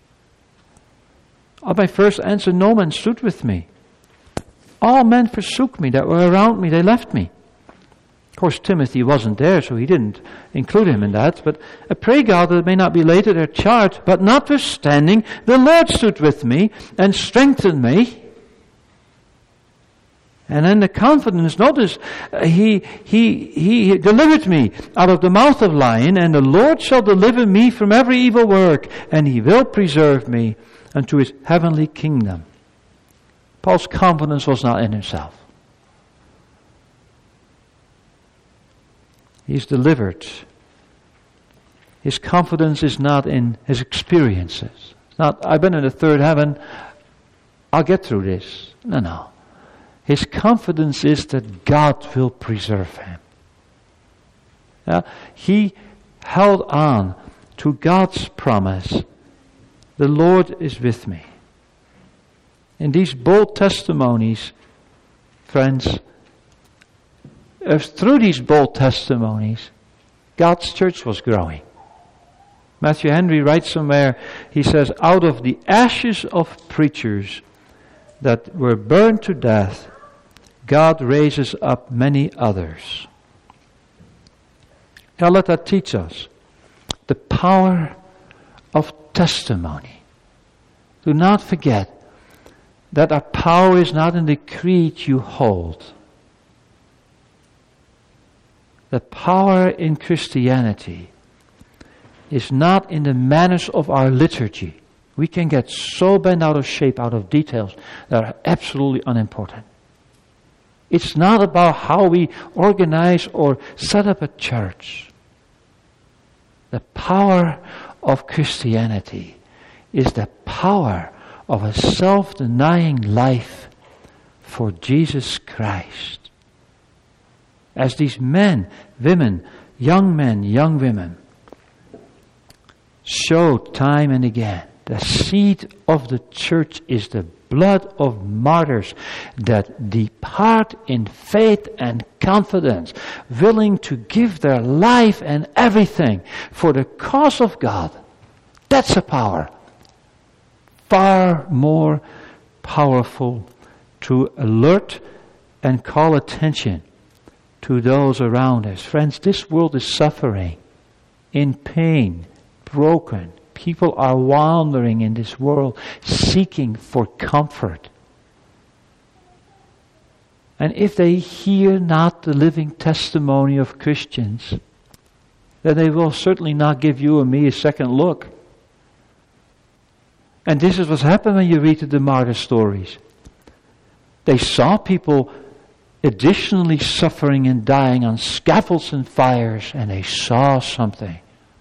At my first answer, no man stood with me. All men forsook me that were around me. They left me. Of course, Timothy wasn't there, so he didn't include him in that. But I pray God that it may not be laid to their charge. But notwithstanding, the Lord stood with me and strengthened me. And then the confidence, notice, he delivered me out of the mouth of lion, and the Lord shall deliver me from every evil work, and He will preserve me unto His heavenly kingdom. Paul's confidence was not in himself. He's delivered. His confidence is not in his experiences. It's not, I've been in the third heaven, I'll get through this. No. His confidence is that God will preserve him. He held on to God's promise. The Lord is with me. In these bold testimonies, friends, through these bold testimonies, God's church was growing. Matthew Henry writes somewhere, he says, out of the ashes of preachers that were burned to death, God raises up many others. Now let that teach us the power of testimony. Do not forget that our power is not in the creed you hold. The power in Christianity is not in the manners of our liturgy. We can get so bent out of shape out of details that are absolutely unimportant. It's not about how we organize or set up a church. The power of Christianity is the power of a self-denying life for Jesus Christ. As these men, women, young women, show time and again, the seed of the church is the blood of martyrs that depart in faith and confidence, willing to give their life and everything for the cause of God. That's a power. Far more powerful to alert and call attention to those around us. Friends, this world is suffering, in pain, broken. People are wandering in this world, seeking for comfort. And if they hear not the living testimony of Christians, then they will certainly not give you and me a second look. And this is what's happened when you read the martyr stories. They saw people additionally suffering and dying on scaffolds and fires, and they saw something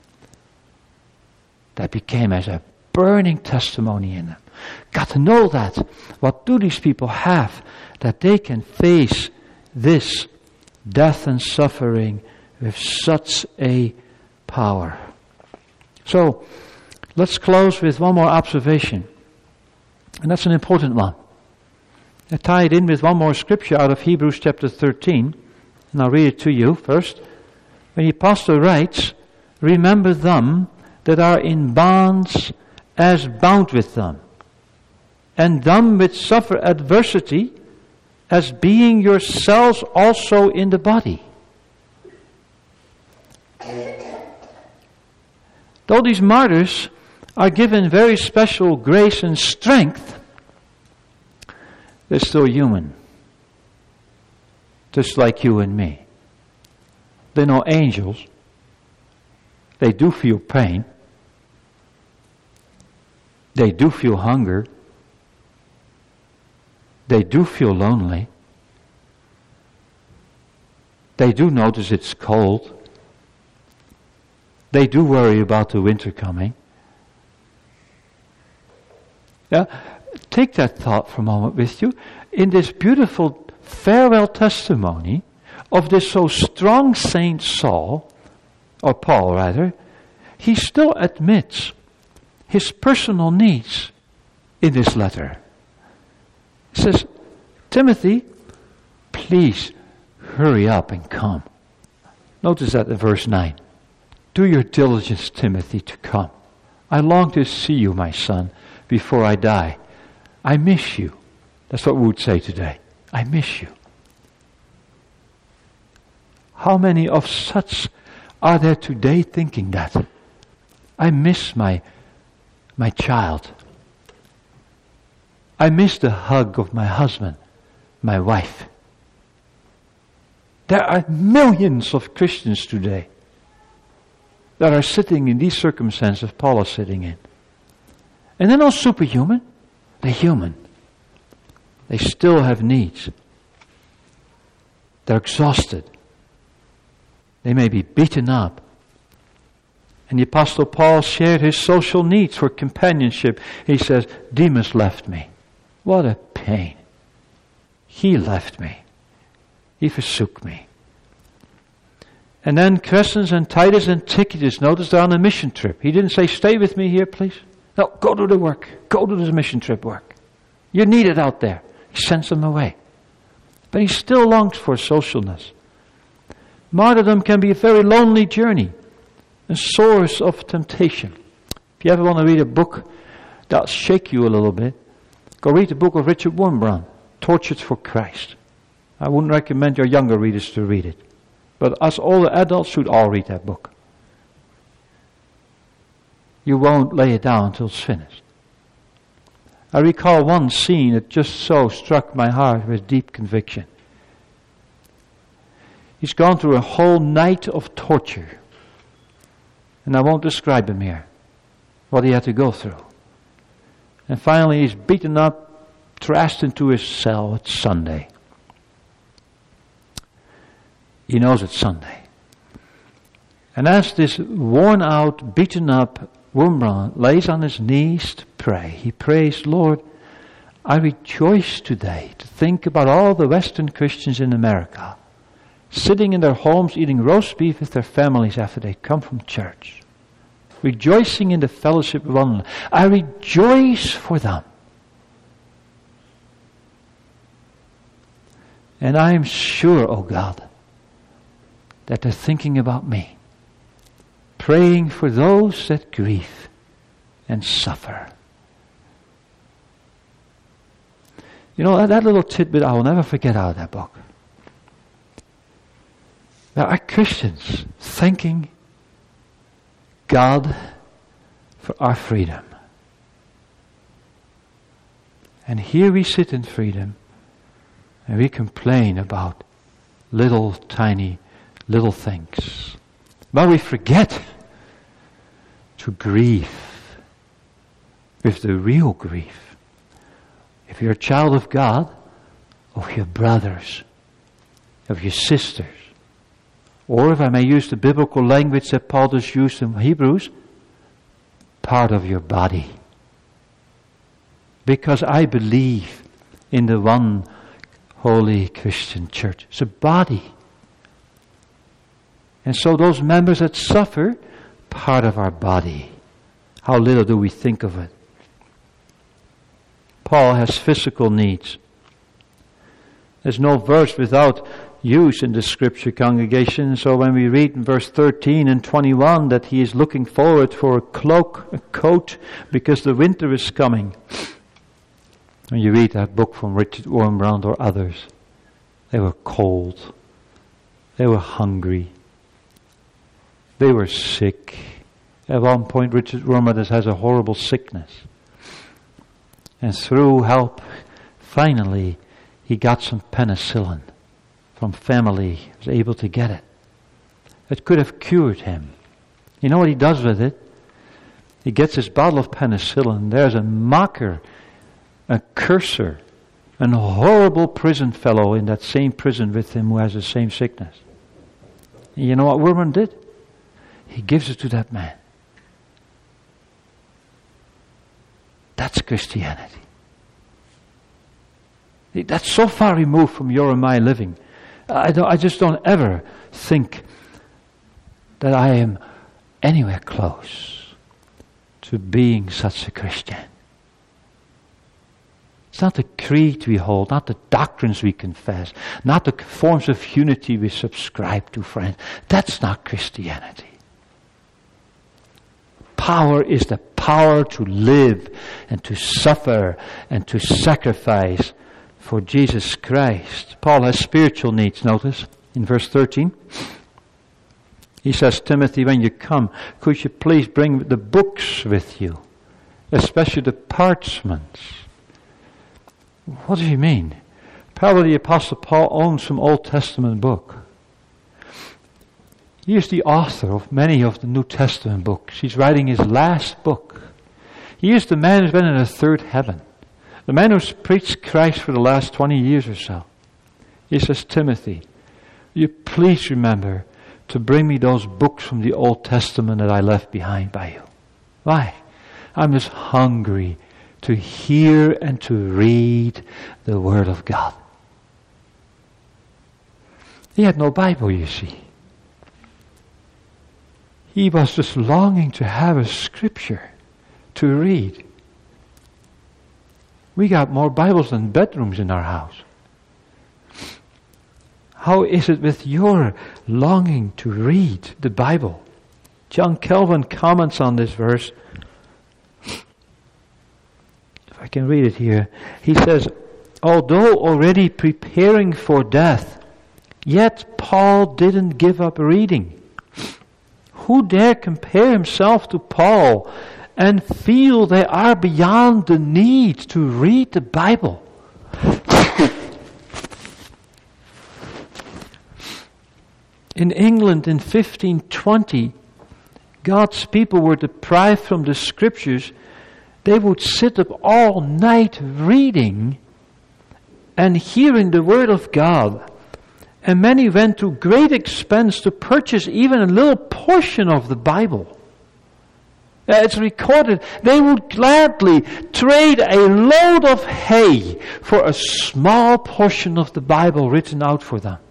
that became as a burning testimony in them. Got to know that. What do these people have that they can face this death and suffering with such a power? So, let's close with one more observation. And that's an important one. I tie it in with one more scripture out of Hebrews chapter 13. And I'll read it to you first. When the apostle writes, remember them that are in bonds as bound with them, and them which suffer adversity as being yourselves also in the body. Though these martyrs are given very special grace and strength, they're still human, just like you and me. They're no angels. They do feel pain. They do feel hunger. They do feel lonely. They do notice it's cold. They do worry about the winter coming. Yeah, take that thought for a moment with you. In this beautiful farewell testimony of this so strong Saint Saul, or Paul rather, he still admits his personal needs in this letter. He says, Timothy, please hurry up and come. Notice that in verse 9. Do your diligence, Timothy, to come. I long to see you, my son, before I die. I miss you. That's what we would say today. I miss you. How many of such are there today thinking that? I miss my child. I miss the hug of my husband, my wife. There are millions of Christians today that are sitting in these circumstances Paul is sitting in. And they're not superhuman. They're human. They still have needs. They're exhausted. They may be beaten up. And the Apostle Paul shared his social needs for companionship. He says, Demas left me. What a pain. He left me. He forsook me. And then Crescens and Titus and Tychicus, notice they're on a mission trip. He didn't say, stay with me here, please. No, go to the work. Go to this mission trip work. You're needed out there. He sends them away. But he still longs for socialness. Martyrdom can be a very lonely journey. a source of temptation. If you ever want to read a book that'll shake you a little bit, go read the book of Richard Wurmbrand, Tortured for Christ. I wouldn't recommend your younger readers to read it, but us older adults should all read that book. You won't lay it down until it's finished. I recall one scene that just so struck my heart with deep conviction. He's gone through a whole night of torture. And I won't describe him here, what he had to go through. And finally he's beaten up, thrust into his cell. It's Sunday. He knows it's Sunday. And as this worn out, beaten up Wurmbrand lays on his knees to pray, he prays, Lord, I rejoice today to think about all the Western Christians in America sitting in their homes eating roast beef with their families after they come from church, rejoicing in the fellowship of one another. I rejoice for them. And I am sure, oh God, that they're thinking about me, praying for those that grieve and suffer. You know, that little tidbit I will never forget out of that book. There are Christians thanking God for our freedom. And here we sit in freedom and we complain about little tiny little things. But we forget to grieve with the real grief. If you're a child of God, of your brothers, of your sisters, or if I may use the biblical language that Paul has used in Hebrews, part of your body. Because I believe in the one holy Christian church. It's a body. And so those members that suffer, part of our body. How little do we think of it? Paul has physical needs. There's no verse without use in the scripture congregation. So when we read in verse 13 and 21 that he is looking forward for a cloak, a coat, because the winter is coming. When you read that book from Richard Wurmbrand or others, they were cold. They were hungry. They were sick. At one point Richard Wurmbrand has a horrible sickness. And through help, finally, he got some penicillin from family. He was able to get it. It could have cured him. You know what he does with it? He gets his bottle of penicillin. There's a mocker, a curser, a horrible prison fellow in that same prison with him who has the same sickness. And you know what Wurmbrand did? He gives it to that man. That's Christianity. That's so far removed from your and my living. I just don't ever think that I am anywhere close to being such a Christian. It's not the creed we hold, not the doctrines we confess, not the forms of unity we subscribe to, friends. That's not Christianity. Power is the power to live and to suffer and to sacrifice for Jesus Christ. Paul has spiritual needs, notice, in verse 13. He says, Timothy, when you come, could you please bring the books with you, especially the parchments. What does he mean? Probably the Apostle Paul owns some Old Testament book. He is the author of many of the New Testament books. He's writing his last book. He is the man who's been in the third heaven. The man who's preached Christ for the last 20 years or so. He says, Timothy, will you please remember to bring me those books from the Old Testament that I left behind by you. Why? I'm just hungry to hear and to read the Word of God. He had no Bible, you see. He was just longing to have a scripture to read. We got more Bibles than bedrooms in our house. How is it with your longing to read the Bible? John Calvin comments on this verse. If I can read it here. He says, although already preparing for death, yet Paul didn't give up reading. Who dare compare himself to Paul and feel they are beyond the need to read the Bible? In England in 1520, God's people were deprived from the Scriptures. They would sit up all night reading and hearing the Word of God. And many went to great expense to purchase even a little portion of the Bible. It's recorded, they would gladly trade a load of hay for a small portion of the Bible written out for them.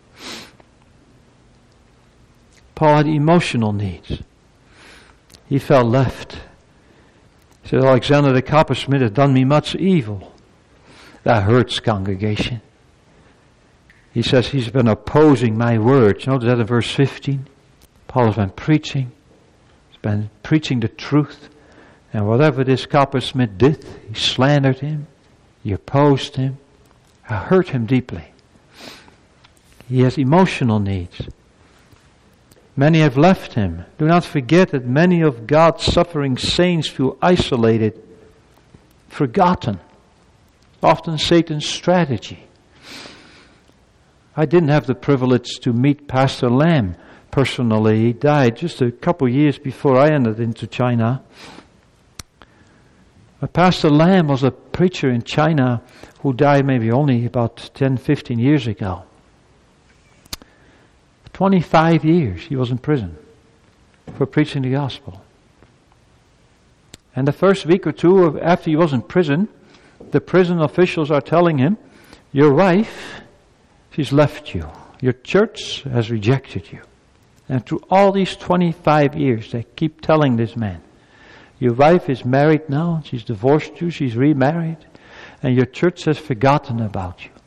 Paul had emotional needs. He felt left. He said, Alexander the coppersmith has done me much evil. That hurts, congregation. He says he's been opposing my words. Notice that in verse 15. Paul has been preaching. He's been preaching the truth. And whatever this coppersmith did, he slandered him. He opposed him. It hurt him deeply. He has emotional needs. Many have left him. Do not forget that many of God's suffering saints feel isolated, forgotten. Often Satan's strategy. I didn't have the privilege to meet Pastor Lam personally. He died just a couple years before I entered into China. But Pastor Lam was a preacher in China who died maybe only about 10, 15 years ago. 25 years he was in prison for preaching the gospel. And the first week or two after he was in prison, the prison officials are telling him, your wife, she's left you. Your church has rejected you. And through all these 25 years, they keep telling this man, your wife is married now, she's divorced you, she's remarried, and your church has forgotten about you.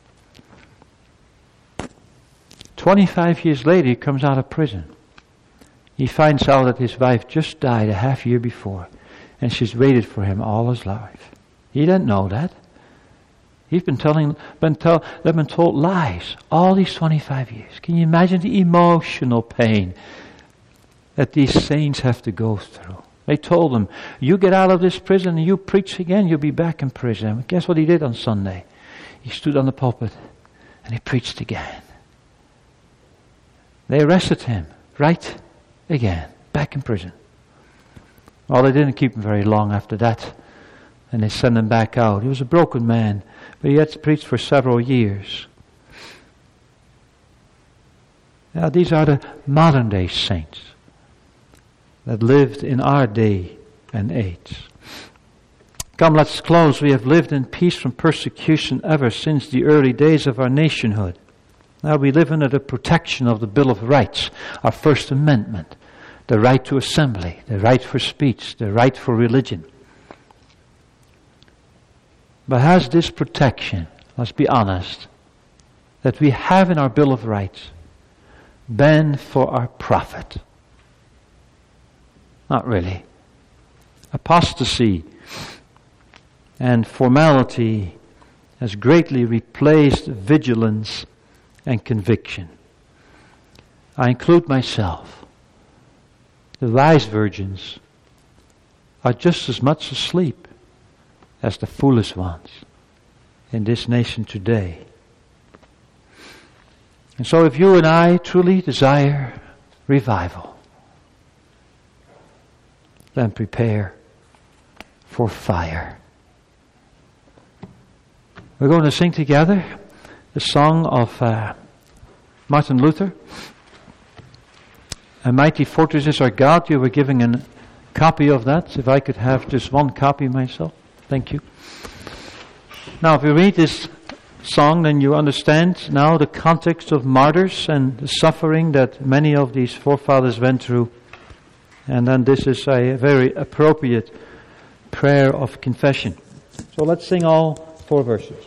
25 years later, he comes out of prison. He finds out that his wife just died a half year before, and she's waited for him all his life. He didn't know that. He's been told lies all these 25 years. Can you imagine the emotional pain that these saints have to go through? They told him, you get out of this prison and you preach again, you'll be back in prison. Guess what he did on Sunday? He stood on the pulpit and he preached again. They arrested him, right again, back in prison. Well, they didn't keep him very long after that, and they sent him back out. He was a broken man, but he had preached for several years. Now, these are the modern day saints that lived in our day and age. Come, let's close. We have lived in peace from persecution ever since the early days of our nationhood. Now we live under the protection of the Bill of Rights, our First Amendment, the right to assembly, the right for speech, the right for religion. But has this protection, let's be honest, that we have in our Bill of Rights been for our profit? Not really. Apostasy and formality has greatly replaced vigilance and conviction. I include myself. The wise virgins are just as much asleep as the foolish ones in this nation today. And so if you and I truly desire revival, then prepare for fire. We're going to sing together the song of Martin Luther. A mighty fortress is our God. You were giving a copy of that. If I could have just one copy myself. Thank you. Now, if you read this song, then you understand now the context of martyrs and the suffering that many of these forefathers went through. And then this is a very appropriate prayer of confession. So let's sing all 4 verses.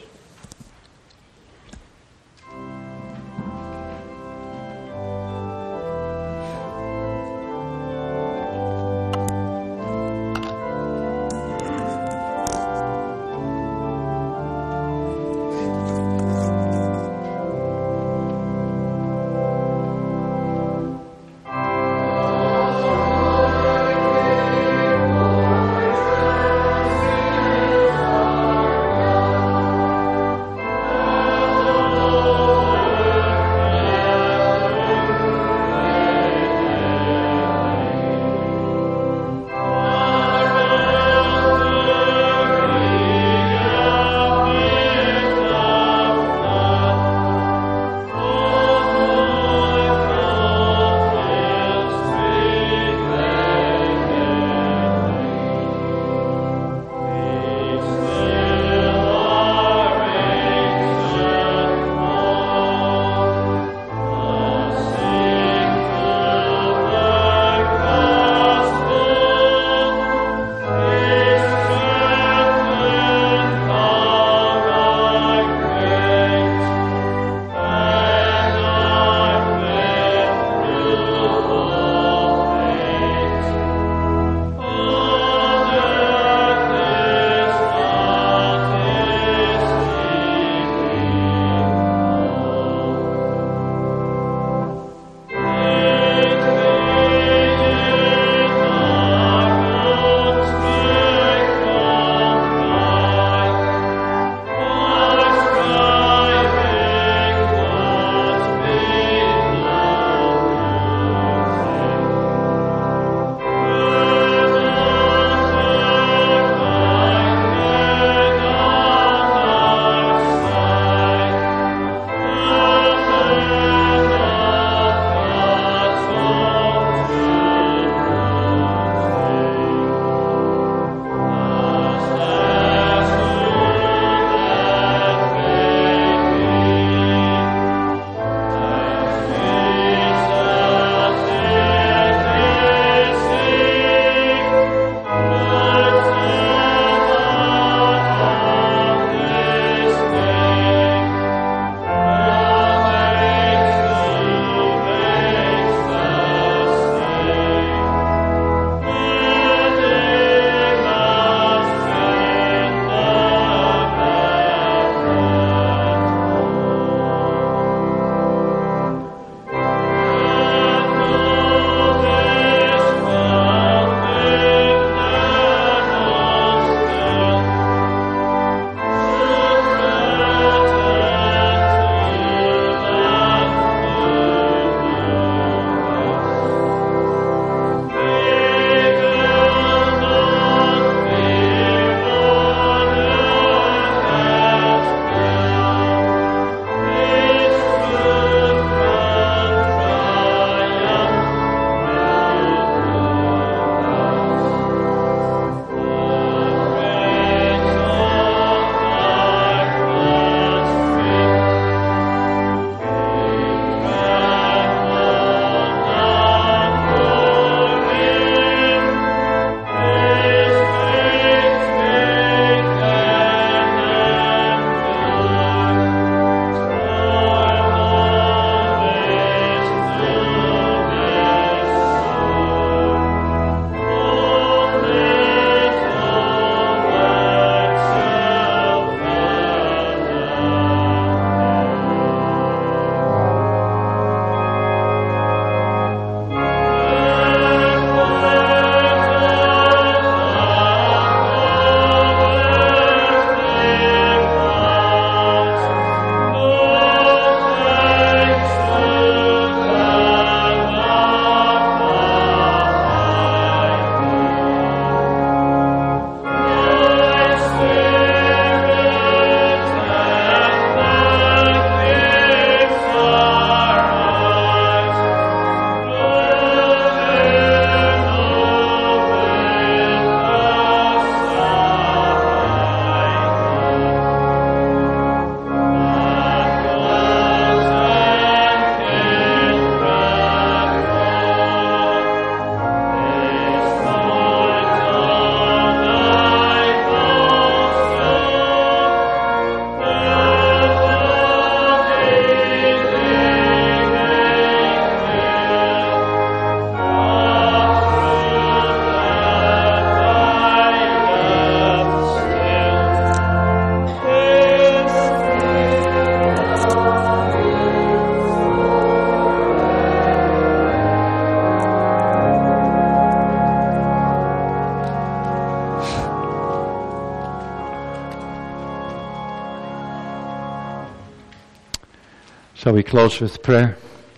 Shall we close with prayer?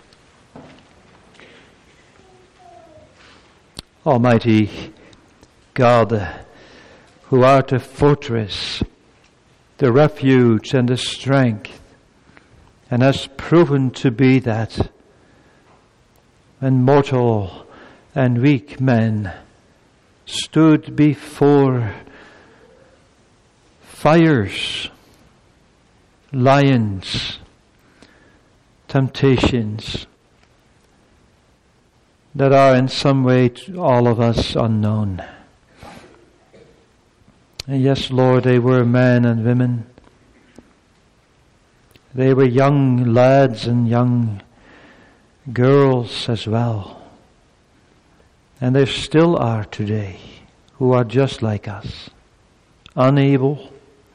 Almighty God, who art a fortress, the refuge and the strength, and has proven to be that when mortal and weak men stood before fires, lions, temptations that are in some way to all of us unknown. And yes, Lord, they were men and women. They were young lads and young girls as well. And there still are today who are just like us, unable,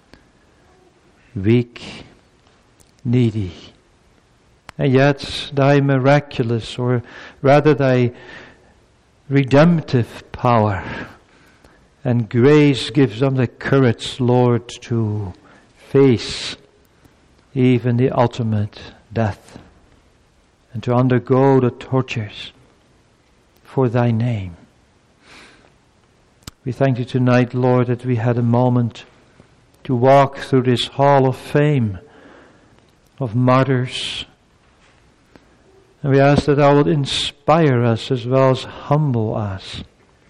weak, needy. And yet thy miraculous, or rather thy redemptive power and grace gives them the courage, Lord, to face even the ultimate death and to undergo the tortures for thy name. We thank you tonight, Lord, that we had a moment to walk through this hall of fame of martyrs. And we ask that thou wilt inspire us as well as humble us.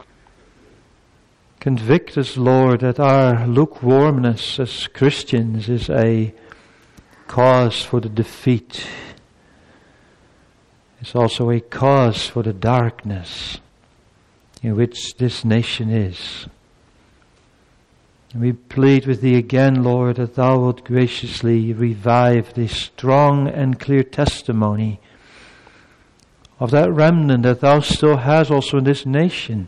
Convict us, Lord, that our lukewarmness as Christians is a cause for the defeat. It's also a cause for the darkness in which this nation is. And we plead with thee again, Lord, that thou wilt graciously revive this strong and clear testimony of that remnant that thou still hast also in this nation.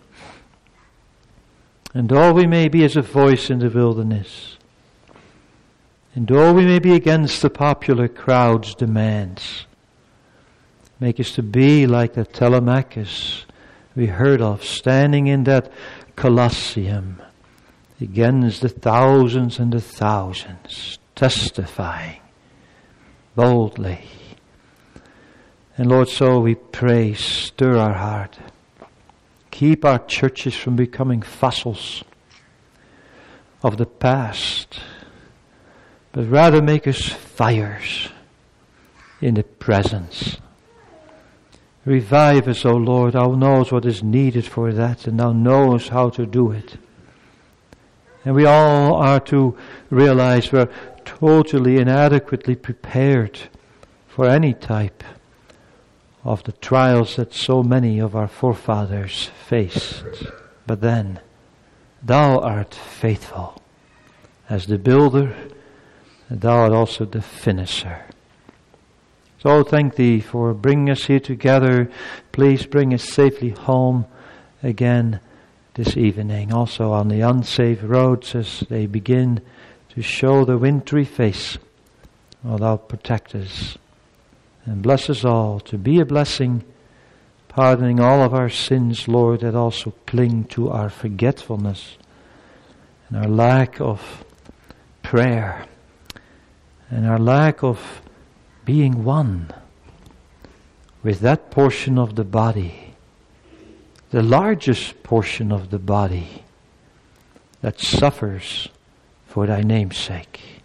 And though we may be as a voice in the wilderness, and though we may be against the popular crowd's demands, make us to be like the Telemachus we heard of, standing in that Colosseum against the thousands and the thousands, testifying boldly. And Lord, so we pray, stir our heart. Keep our churches from becoming fossils of the past, but rather make us fires in the presence. Revive us, O Lord. Thou knows what is needed for that, and thou knows how to do it. And we all are to realize we're totally inadequately prepared for any type of the trials that so many of our forefathers faced. But then, thou art faithful as the builder, and thou art also the finisher. So thank thee for bringing us here together. Please bring us safely home again this evening. Also on the unsafe roads as they begin to show the wintry face, oh, thou protect us. And bless us all to be a blessing, pardoning all of our sins, Lord, that also cling to our forgetfulness and our lack of prayer and our lack of being one with that portion of the body, the largest portion of the body that suffers for thy name's sake.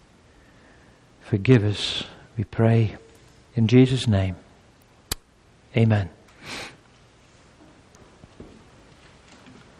Forgive us, we pray. In Jesus' name, amen.